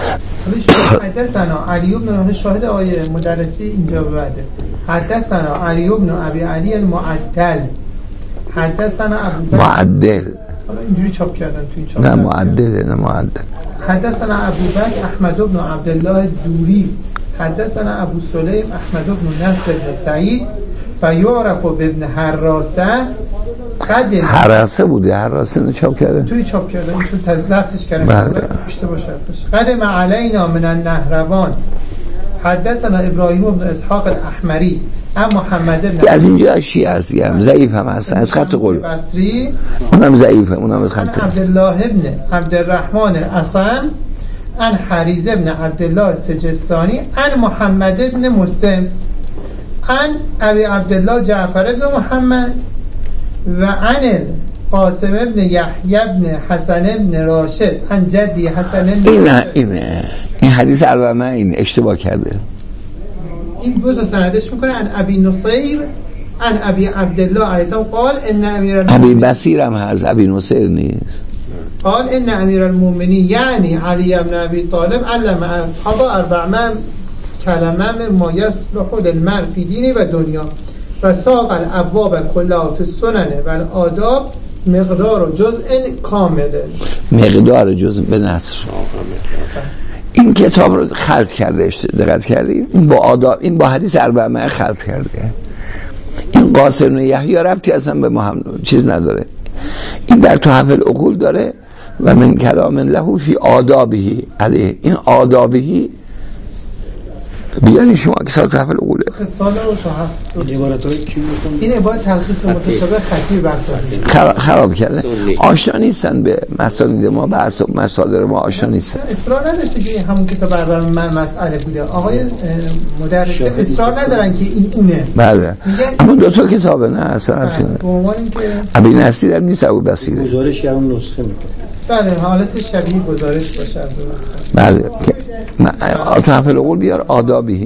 S4: حدثنا علی ابن شاهد آیه مدرسی اینجا بده. حدثنا علی ابن ابی علی المعدل حدثنا ابو
S2: معدل
S4: اینجوری چاپ کردن تو این چاپ
S2: نه معدل نه معدل
S4: حدثنا ابو بکر احمد ابن عبدالله دوری حدثنا ابو سلیم احمد ابن نصر بن سعید و یعرف ابن حراسه قدم
S2: حراسه بوده حراسه نه چاپ کردن
S4: توی چاپ کردن ایشون تضبطش کردن پشت باشه قدم علینا من النهروان حدثنا ابراهیم ابن اسحاق الاحمری اما محمد ابن
S2: از اینجا شیعه هستی هم ضعیف هم هستن از خط قول
S4: بصری
S2: اونم ضعیفه اونم از خط
S4: عبدالله ابن عبدالرحمن اصم ان حریز ابن عبدالله سجستانی ان محمد ابن مسلم ان ابی عبدالله جعفر ابن محمد و ان قاسم ابن یحیی ابن حسن ابن راشد ان جدی حسن ابن
S2: اینه اینه این حدیث اربعه این اشتباه کرده.
S4: این دو تا سندش میکنه ان ابی نصیر ان ابی عبدالله علیه السلام قال ان امیر
S2: ابی بصیر هم هست ابی نصیر نیست.
S4: قال ان امیر المؤمنین یعنی علی ابن ابی طالب علم اصحاب اربع کلمه ما یصلح للمرء فی دینه و دنیا و ساق الابواب کلها فی السنن و الآداب مقدار و جزء کامله
S2: مقدار جزء به نصر. این کتاب رو خلط کرده دقت کردید این با آداب این با حدیث اربعه خلط کرده. این قاسم بن یحیی ربطی اصلا به محمد چیز نداره. این در تحف العقول داره و من کلام له فی آدابه علیه این آدابه بیانی شما که سال تحف العقوله
S4: سال و تحف این عبارت تلخیص متشابه خطیر برطاری
S2: خراب کرده. آشنا نیستن به مسائل ما به مصادر ما آشنا نیستن.
S4: اصرار نداشته که همون کتاب برابر من مسئله بوده آقای مدرس اصرار ندارن که این اونه.
S2: بله اما دو تا کتابه نه اصلا
S4: به عنوان اینکه
S2: ابی نصیر هم نیست ابو بصیر
S3: گزارش یا اون نسخه میکنه.
S4: بله حالت شبیه گزارش باشه از درست.
S2: بله تحف العقول بیار آدابی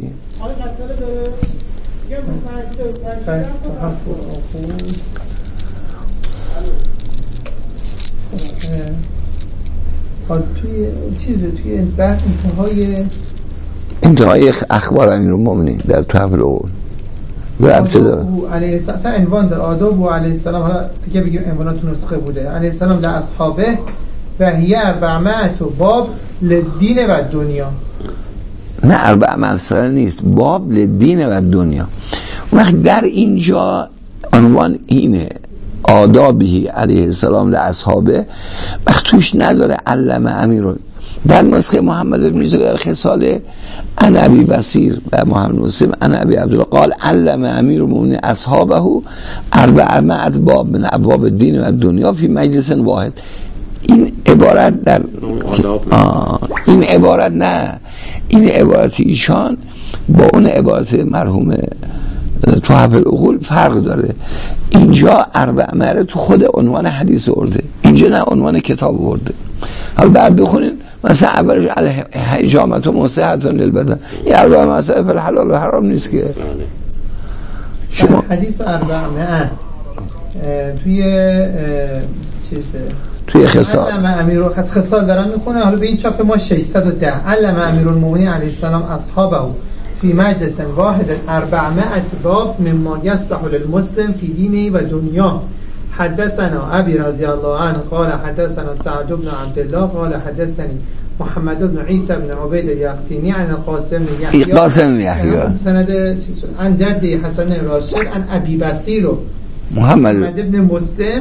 S4: توی چیزه توی بحث انتهای
S2: انتهای اخبار امیرالمومنین در تحف العقول و ابتدا
S4: علیه السلام عنوان در آداب و علیه السلام حالا اگه بگیم عنوانات نسخه بوده علیه السلام در اصحابه و هی اربعمائت و باب لدین و دنیا
S2: نه اربع مسئله نیست باب لدین و دنیا. وقت در اینجا عنوان اینه آدابی علیه السلام لاصحابه وقت توش نداره علم امیر. در نسخه محمد بن میزه در خصال ان ابی بصیر و محمد مسلم ان ابی عبدالله قال علم امیر المؤمنین اصحابه اربعمائت باب من ابواب الدین و دنیا فی مجلس واحد. این عبارت در آه این عبارت نه این عبارت ایشان با اون عبارت مرحوم تحف العقول فرق داره. اینجا اربعه تو خود عنوان حدیث ورده اینجا نه عنوان کتاب ورده. حالا بعد بخونین مثلا اولش حجامت و مصحت للبدن این اربعه مسائل فی الحلال و حرام نیست که
S4: شما حدیث اربعه توی چیزه
S2: توی خصال
S4: علم امیر خص خصال دارم میخونه. حالا به این چاپ ما ششصد و ده علم امیرالمومنین علیه السلام اصحابه فی مجلس واحد اربعمائة باب مما یصلح للمسلم فی دینه و دنیا. حدثنا ابی رضی الله عنه قال حدثنا سعد بن عبدالله قال حدثني محمد بن عیسی بن عبید الیختینی عن قاسم بن یحیی
S2: قاسم یحیی
S4: سند عن جدی حسن راشد عن ابی بصیر
S2: محمد
S4: محمد بن مسلم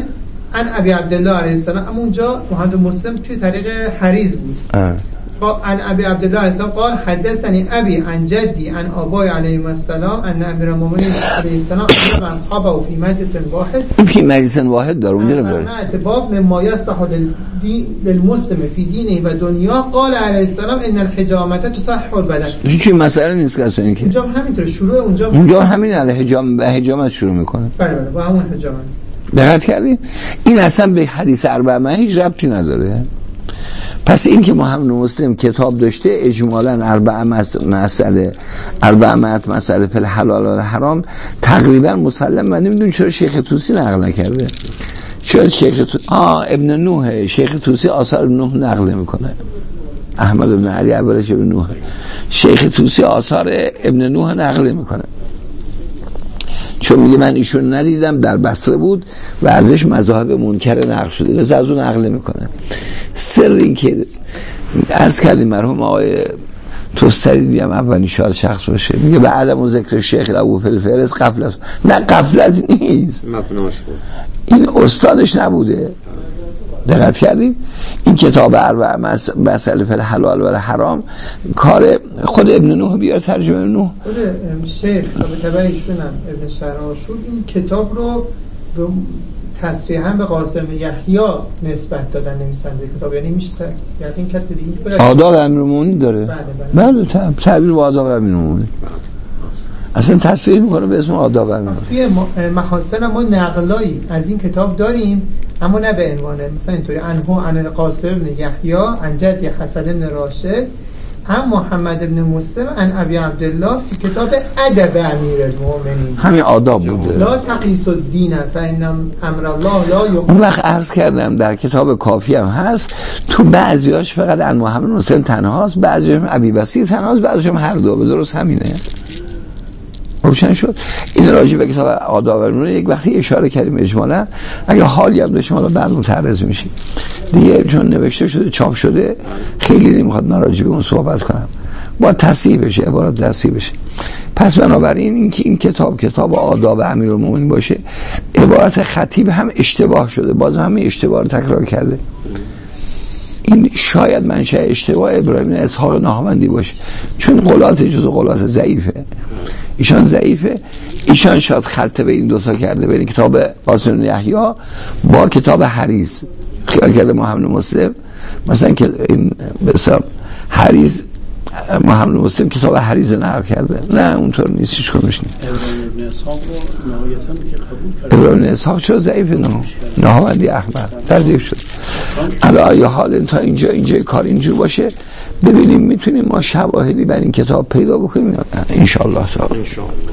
S4: ان ابی عبدالله علیه السلام، اما اونجا محمد مسلم توی طریق حریز بود. ان ابی عبدالله علیه السلام قال حدثني ابي عن جدي عن ابای علیه السلام ان امیر المؤمنین علیه السلام و اصحابه فی مجلس واحد.
S2: فی مجلس واحد داره اونجا داره.
S4: باب مما یصلح للمسلم فی دینه و دنیا قال علیه السلام ان الحجامه تصحح البدن.
S2: هیچ مسئله نیست که اصلا اینکه
S4: اونجا همینطور شروع اونجا
S2: اونجا همین علیه حجام به حجامت شروع میکنه.
S4: بله بله با همون حجامت.
S2: دقت کردین این اصلا به حدیث اربعه هیچ ربطی نداره. پس این که محمد مسلم کتاب داشته اجمالاً اربعه مسئله اربعه مسئله فی الحلال و الحرام تقریبا مسلم. من نمیدونم چرا شیخ طوسی نقل نکرده. چرا شیخ طوسی آه ابن نوح، شیخ طوسی آثار ابن نوح نقل میکنه. احمد بن علی اولش ابن نوح، شیخ طوسی آثار ابن نوح نقل میکنه، چون میگه من ایشون ندیدم، در بصره بود و ازش مذاهب منکر نقل شده، لذا از اون نقل میکنه. سر این که عرض کردیم مرحوم آقای توستری دیدم اولین شاد شخص باشه، میگه به عدم و ذکر شیخ ابو فلفرز قفلت، نه قفلت نیست،
S1: مبناش بود،
S2: این استادش نبوده. دقت کردید این کتاب اربعه مسائل فی الحلال و الحرام کار خود ابن نوح بیار ترجمه نوح
S4: خود شیخ به تبع ایشون ابن شرحاشور این کتاب رو به تصریحاً به قاسم یحیی نسبت دادن نویسنده کتاب، یعنی میشه یقین کرد دیگه
S2: آداب امیرالمومنین داره.
S4: بله
S2: بله تعبیر با آداب امیرالمومنین اصلا تصریح میکنه به اسم آداب امیرالمومنین.
S4: توی محاسن ما نقلایی از این کتاب داریم اما نه به عنوان مثلا اینطوری انهو عن القاسم بن یحیی عن جدی حسن بن راشد هم محمد بن مسلم عن ابی عبدالله فی کتاب ادب امیر المؤمنین،
S2: همین آداب بوده.
S4: لا تقیس الدین فان امر الله لا یقیس.
S2: اون وقت عرض کردم در کتاب کافی هم هست، تو بعضیاش فقط عن محمد مسلم تنهاست، بعضیش ابی بصیر تنهاست، بعضیش هم هر دو. به درست همینه. روشن شد. این راجع به کتاب آداب امیرالمومنین یک وقتی اشاره کردیم اجمالا، اگه حالی هم داشتیم حالا بعد متعرض میشیم دیگه، چون نوشته شده چاپ شده خیلی نمیخواد من راجع به اون صحبت کنم، با تصحیح بشه، عبارات تصحیح بشه. پس بنابراین این که این کتاب کتاب آداب امیرالمومنین باشه، عبارت خطیب هم اشتباه شده، باز هم اشتباه رو تکرار کرده. این شاید منشأ اشتباه ابراهیم بن اسحاق نهاوندی باشه، چون قولات جزو قولات ضعیفه، ایشان ضعیفه، ایشان شاید خلطه به این دوتا کرده، بین کتاب قاسم بن یحیی با کتاب حریز خیال کرده محمد مسلم مثلا که این بسام حریز محمد مسلم کتاب حریز نقل کرده. نه اونطور نیست، هیچ کدومش نیست.
S3: ابن اسحاق رو نهایتاً که قبول کرد،
S2: ابراهیم بن اسحاق چرا ضعیفه؟ نه نهاوندی احمد تضعیف شد. علی حال تا اینجا اینجا کار اینجور باشه، ببینیم میتونیم ما شواهدی بر این کتاب پیدا بکنیم یا نه. ان شاء الله تعالی.